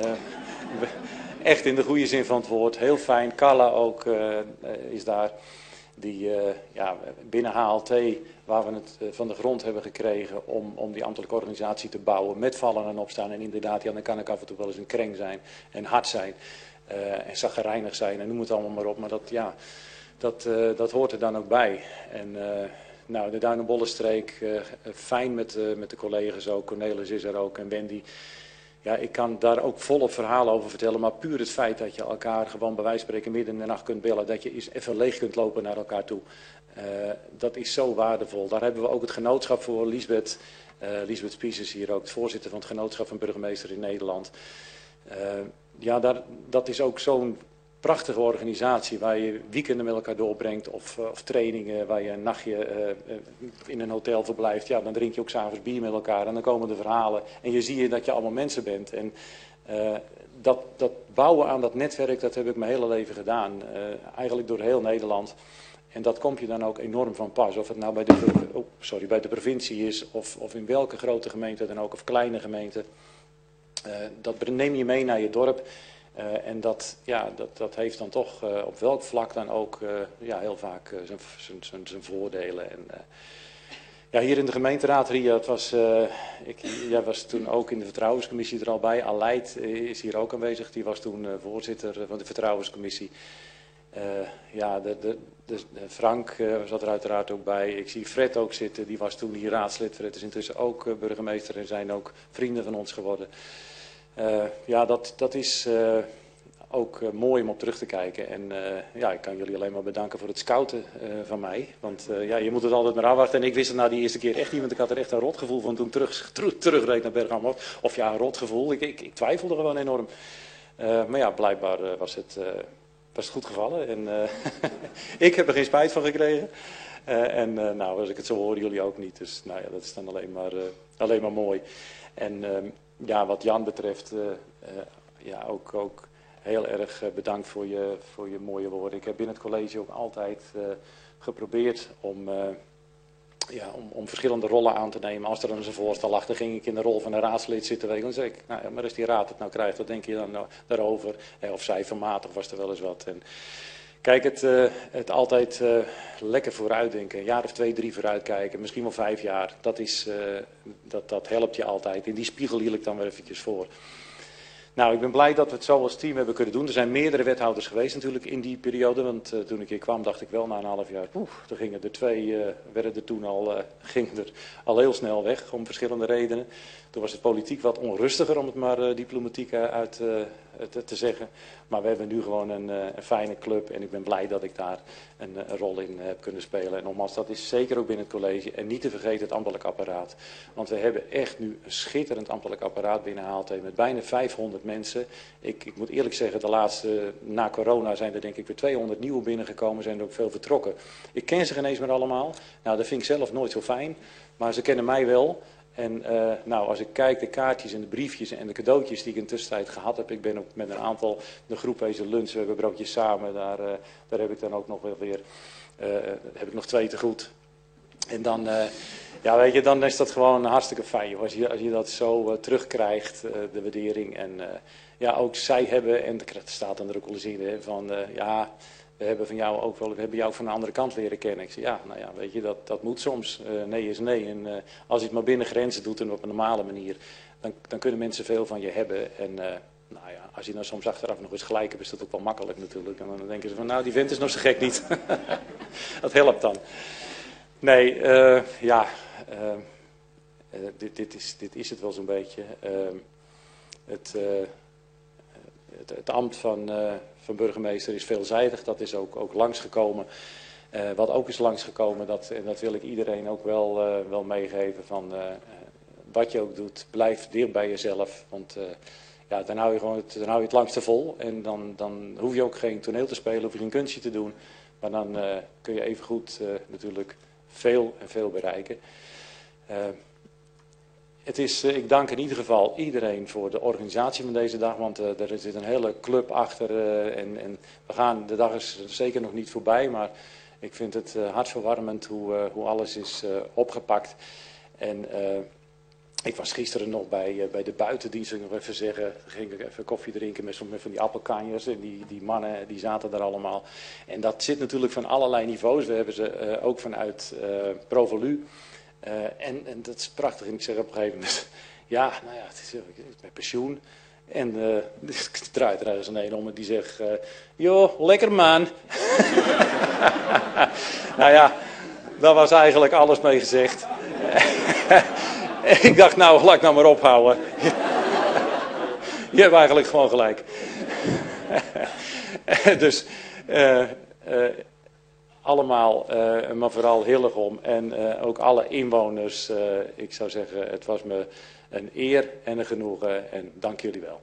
echt in de goede zin van het woord. Heel fijn. Carla ook uh, uh, is daar. Die uh, ja, binnen H L T, waar we het uh, van de grond hebben gekregen om, om die ambtelijke organisatie te bouwen. Met vallen en opstaan. En inderdaad, ja, dan kan ik af en toe wel eens een kreng zijn. En hard zijn. Uh, en chagrijnig zijn. En noem het allemaal maar op. Maar dat, ja, dat, uh, dat hoort er dan ook bij. En uh, nou, de Duin- en Bollenstreek, uh, fijn met, uh, met de collega's ook. Cornelis is er ook en Wendy. Ja, ik kan daar ook volop verhalen over vertellen, maar puur het feit dat je elkaar gewoon bij wijze van spreken midden in de nacht kunt bellen, dat je eens even leeg kunt lopen naar elkaar toe. Uh, dat is zo waardevol. Daar hebben we ook het genootschap voor. Liesbeth, uh, Liesbeth Spies is hier ook, de voorzitter van het genootschap van burgemeester in Nederland. Uh, ja, daar, dat is ook zo'n prachtige organisatie waar je weekenden met elkaar doorbrengt of, uh, of trainingen waar je een nachtje uh, uh, in een hotel verblijft. Ja, dan drink je ook 's avonds bier met elkaar en dan komen de verhalen en je zie je dat je allemaal mensen bent. En uh, dat, dat bouwen aan dat netwerk, dat heb ik mijn hele leven gedaan. Uh, eigenlijk door heel Nederland. En dat komt je dan ook enorm van pas. Of het nou bij de, oh, sorry, bij de provincie is of, of in welke grote gemeente dan ook of kleine gemeente. Uh, dat neem je mee naar je dorp. Uh, en dat, ja, dat, dat heeft dan toch uh, op welk vlak dan ook uh, ja, heel vaak uh, zijn voordelen. En, uh, ja, hier in de gemeenteraad, Ria, het was, uh, ik, jij was toen ook in de vertrouwenscommissie er al bij. Aleid uh, is hier ook aanwezig, die was toen uh, voorzitter van de vertrouwenscommissie. Uh, ja, de, de, de, de Frank uh, zat er uiteraard ook bij. Ik zie Fred ook zitten, die was toen hier raadslid. Fred is intussen ook uh, burgemeester en zijn ook vrienden van ons geworden. Uh, ja, dat, dat is uh, ook uh, mooi om op terug te kijken. En uh, ja, ik kan jullie alleen maar bedanken voor het scouten uh, van mij. Want uh, ja, je moet het altijd maar afwachten. En ik wist het na die eerste keer echt niet, want ik had er echt een rotgevoel van toen ik terug, terug, terugreed naar Bergamo. Of, of ja, een rotgevoel. Ik, ik, ik twijfelde gewoon enorm. Uh, maar ja, blijkbaar uh, was, het, uh, was het goed gevallen. En uh, ik heb er geen spijt van gekregen. Uh, en uh, nou, als ik het zo hoor, jullie ook niet. Dus nou ja, dat is dan alleen maar, uh, alleen maar mooi. En uh, ja, wat Jan betreft, uh, uh, ja, ook, ook heel erg uh, bedankt voor je, voor je mooie woorden. Ik heb binnen het college ook altijd uh, geprobeerd om, uh, ja, om, om verschillende rollen aan te nemen. Als er dan eens een voorstel lag, dan ging ik in de rol van een raadslid zitten. En dan zei ik, nou ja, maar als die raad het nou krijgt, wat denk je dan nou daarover? Eh, of cijfermatig was er wel eens wat. En, kijk, het, uh, het altijd uh, lekker vooruitdenken, een jaar of twee, drie vooruitkijken, misschien wel vijf jaar, dat, is, uh, dat, dat helpt je altijd. In die spiegel hield ik dan weer eventjes voor. Nou, ik ben blij dat we het zo als team hebben kunnen doen. Er zijn meerdere wethouders geweest natuurlijk in die periode, want uh, toen ik hier kwam dacht ik wel na een half jaar, oeh, er gingen er twee, uh, werden er toen al, uh, gingen er al heel snel weg om verschillende redenen. Toen was het politiek wat onrustiger, om het maar uh, diplomatiek uh, uit uh, te, te zeggen. Maar we hebben nu gewoon een, uh, een fijne club en ik ben blij dat ik daar een, een rol in uh, heb kunnen spelen. En nogmaals, dat is zeker ook binnen het college en niet te vergeten het ambtelijk apparaat. Want we hebben echt nu een schitterend ambtelijk apparaat binnen H L T met bijna vijfhonderd mensen. Ik, ik moet eerlijk zeggen, de laatste, na corona zijn er denk ik weer tweehonderd nieuwe binnengekomen, zijn er ook veel vertrokken. Ik ken ze geen eens meer allemaal. Nou, dat vind ik zelf nooit zo fijn, maar ze kennen mij wel. En uh, nou, als ik kijk de kaartjes en de briefjes en de cadeautjes die ik in de tussentijd gehad heb. Ik ben ook met een aantal, de groep wezen lunchen, we hebben broodjes samen. Daar, uh, daar heb ik dan ook nog wel weer, uh, heb ik nog twee te goed. En dan, uh, ja weet je, dan is dat gewoon hartstikke fijn. Als je, als je dat zo uh, terugkrijgt, uh, de waardering. En uh, ja, ook zij hebben, en dat staat dan er ook wel eens in, hè, van uh, ja... We hebben, van jou ook wel, we hebben jou van de andere kant leren kennen. Ik zei, ja, nou ja, weet je, dat, dat moet soms. Uh, nee is nee. En uh, als je het maar binnen grenzen doet en op een normale manier, dan, dan kunnen mensen veel van je hebben. En uh, nou ja, als je dan soms achteraf nog eens gelijk hebt, is dat ook wel makkelijk natuurlijk. En dan denken ze van, nou, die vent is nog zo gek niet. Dat helpt dan. Nee, uh, ja, uh, uh, dit, dit, is, dit is het wel zo'n beetje. Uh, het... Uh, Het, het ambt van, uh, van burgemeester is veelzijdig, dat is ook, ook langsgekomen. Uh, wat ook is langsgekomen, dat, en dat wil ik iedereen ook wel, uh, wel meegeven, van uh, wat je ook doet, blijf dicht bij jezelf. Want uh, ja, dan hou je gewoon het, dan hou je het langste vol en dan, dan hoef je ook geen toneel te spelen, hoef je geen kunstje te doen. Maar dan uh, kun je evengoed uh, natuurlijk veel en veel bereiken. Uh, het is, uh, ik dank in ieder geval iedereen voor de organisatie van deze dag, want uh, er zit een hele club achter uh, en, en we gaan, de dag is zeker nog niet voorbij, maar ik vind het uh, hartverwarmend hoe, uh, hoe alles is uh, opgepakt. En uh, ik was gisteren nog bij, uh, bij de buitendienst, ik nog even zeggen, dan ging ik even koffie drinken met, met van die appelkanjers en die, die mannen die zaten daar allemaal. En dat zit natuurlijk van allerlei niveaus, we hebben ze uh, ook vanuit uh, Provolu. Uh, en, en dat is prachtig. En ik zeg op een gegeven moment, ja, nou ja, het is, ik ben pensioen. En uh, ik draait er eens een een om en die zegt, uh, joh, lekker man. Nou ja, daar was eigenlijk alles mee gezegd. Ik dacht, nou, laat ik nou maar ophouden. Je hebt eigenlijk gewoon gelijk. Dus... Uh, uh, Allemaal, uh, maar vooral Hillegom en uh, ook alle inwoners. Uh, ik zou zeggen, het was me een eer en een genoegen en dank jullie wel.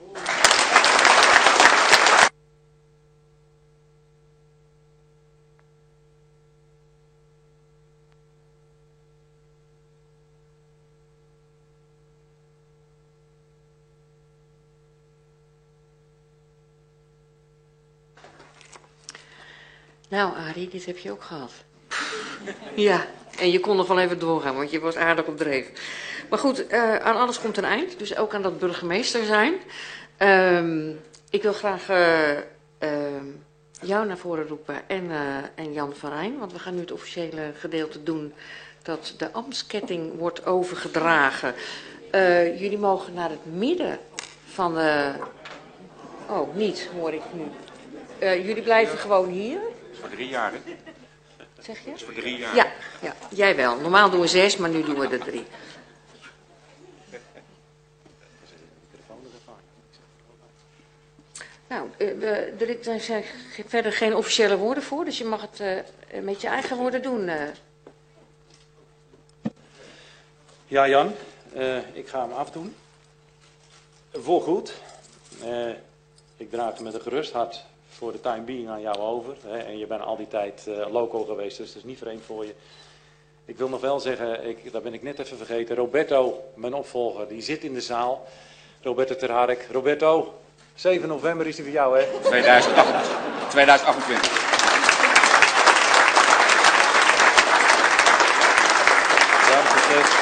Nou, Arie, dit heb je ook gehad. Ja, en je kon nog wel even doorgaan, want je was aardig op dreef. Maar goed, uh, aan alles komt een eind, dus ook aan dat burgemeester zijn. Uh, ik wil graag uh, uh, jou naar voren roepen en, uh, en Jan van Rijn, want we gaan nu het officiële gedeelte doen dat de ambtsketting wordt overgedragen. Uh, jullie mogen naar het midden van de... Oh, niet, hoor ik nu. Uh, jullie blijven gewoon hier.
Voor drie jaar, hè?
Zeg je?
Dat is voor drie jaar.
Ja, ja, jij wel. Normaal doen we zes, maar nu doen we er drie. Nou, er zijn verder geen officiële woorden voor, dus je mag het uh, met je eigen woorden doen. Uh.
Ja, Jan, uh, ik ga hem afdoen. Voorgoed. Uh, ik draag het met een gerust hart voor de time being aan jou over. Hè, en je bent al die tijd uh, loco geweest, dus dat is niet vreemd voor je. Ik wil nog wel zeggen, ik, dat ben ik net even vergeten. Roberto, mijn opvolger, die zit in de zaal. Roberto ter Hark. Roberto, zeven november is die voor jou, hè?
tweeduizend achtentwintig.
Ja, succes.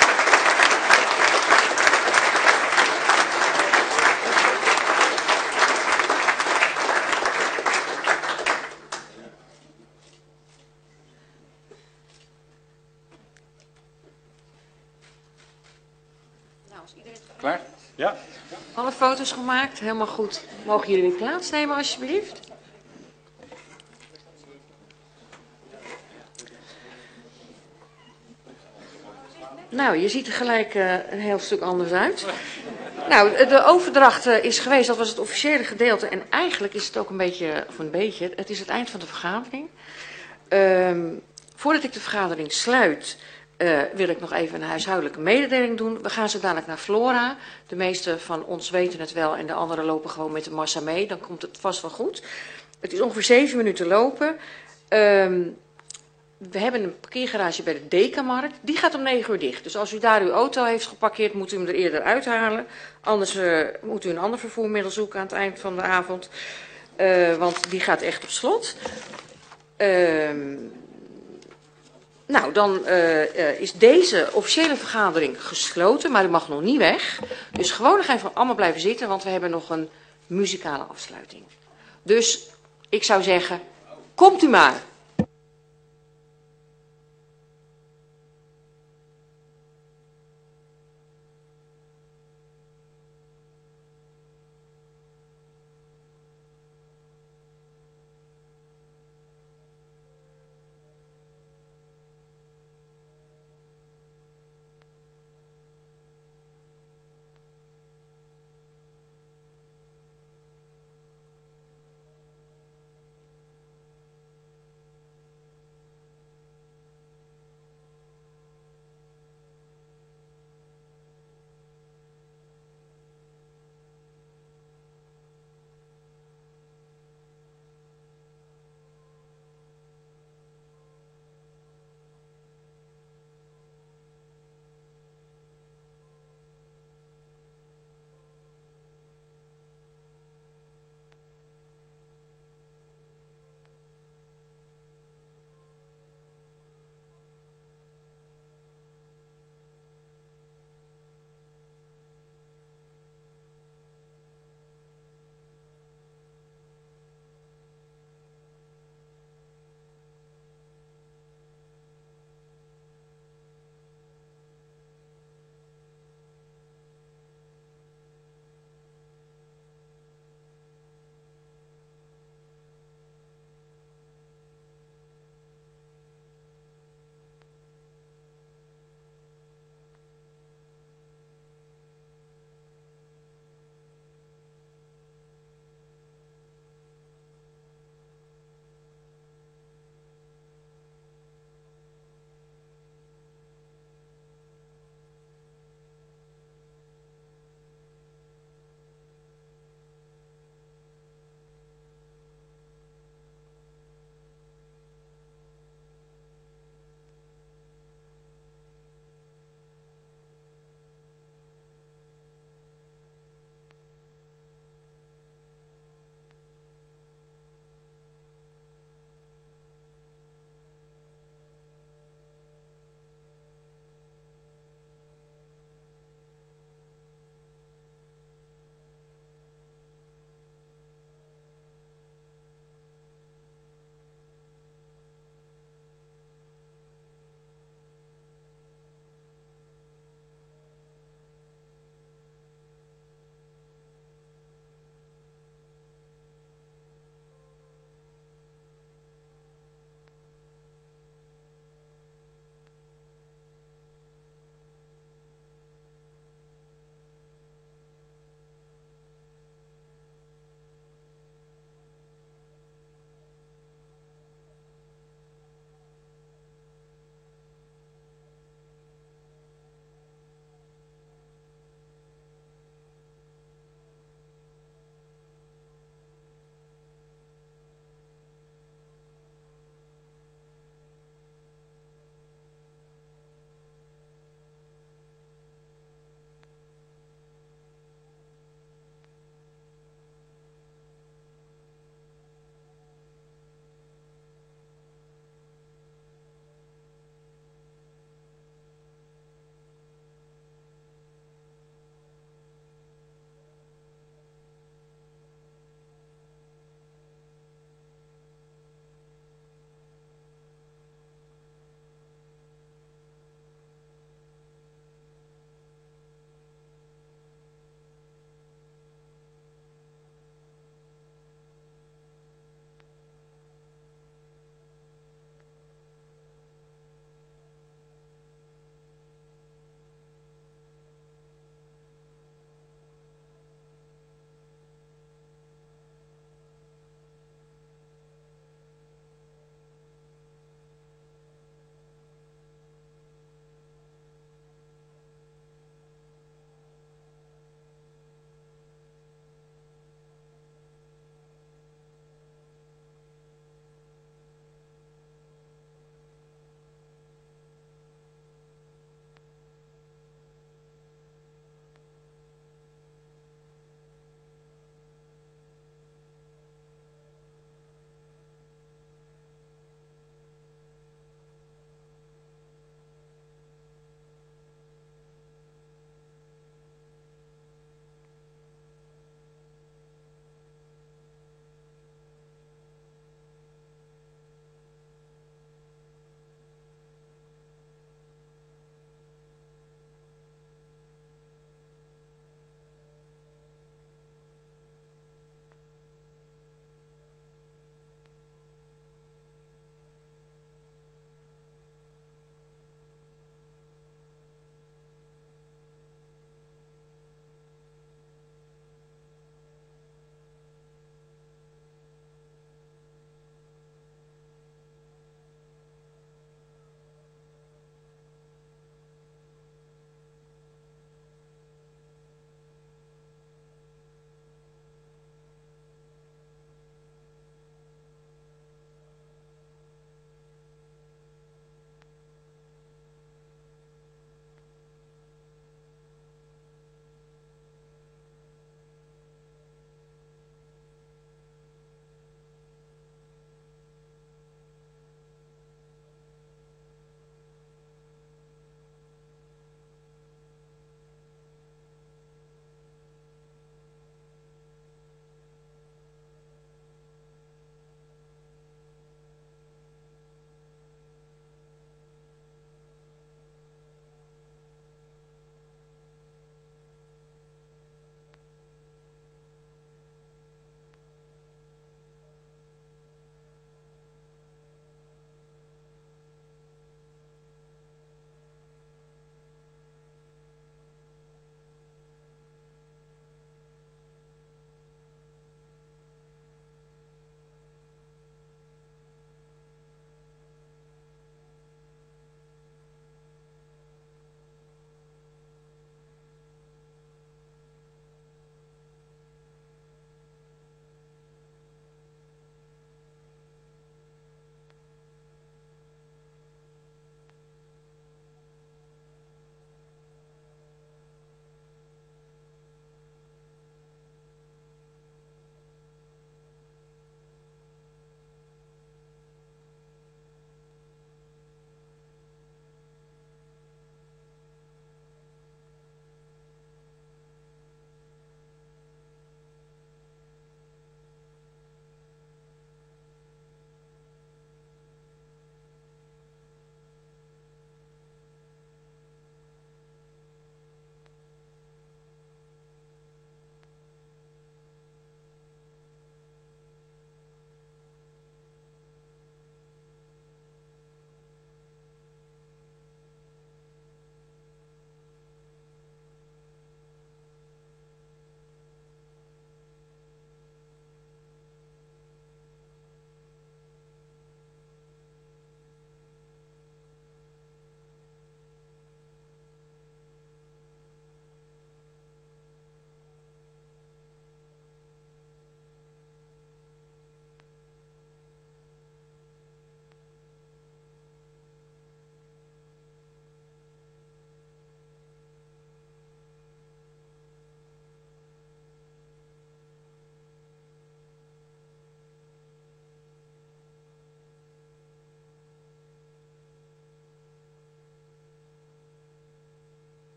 Klaar?
Ja.
Alle foto's gemaakt, helemaal goed. Mogen jullie weer plaatsnemen alsjeblieft? Nou, je ziet er gelijk uh, een heel stuk anders uit. Nou, de overdracht uh, is geweest, dat was het officiële gedeelte. En eigenlijk is het ook een beetje, of een beetje, het is het eind van de vergadering. Um, voordat ik de vergadering sluit... Uh, wil ik nog even een huishoudelijke mededeling doen. We gaan zo dadelijk naar Flora. De meesten van ons weten het wel en de anderen lopen gewoon met de massa mee. Dan komt het vast wel goed. Het is ongeveer zeven minuten lopen. Um, we hebben een parkeergarage bij de Dekamarkt. Die gaat om negen uur dicht. Dus als u daar uw auto heeft geparkeerd, moet u hem er eerder uithalen. Anders uh, moet u een ander vervoermiddel zoeken aan het eind van de avond. Uh, want die gaat echt op slot. Um, Nou, dan uh, uh, is deze officiële vergadering gesloten, maar u mag nog niet weg. Dus gewoon nog even allemaal blijven zitten, want we hebben nog een muzikale afsluiting. Dus ik zou zeggen, komt u maar.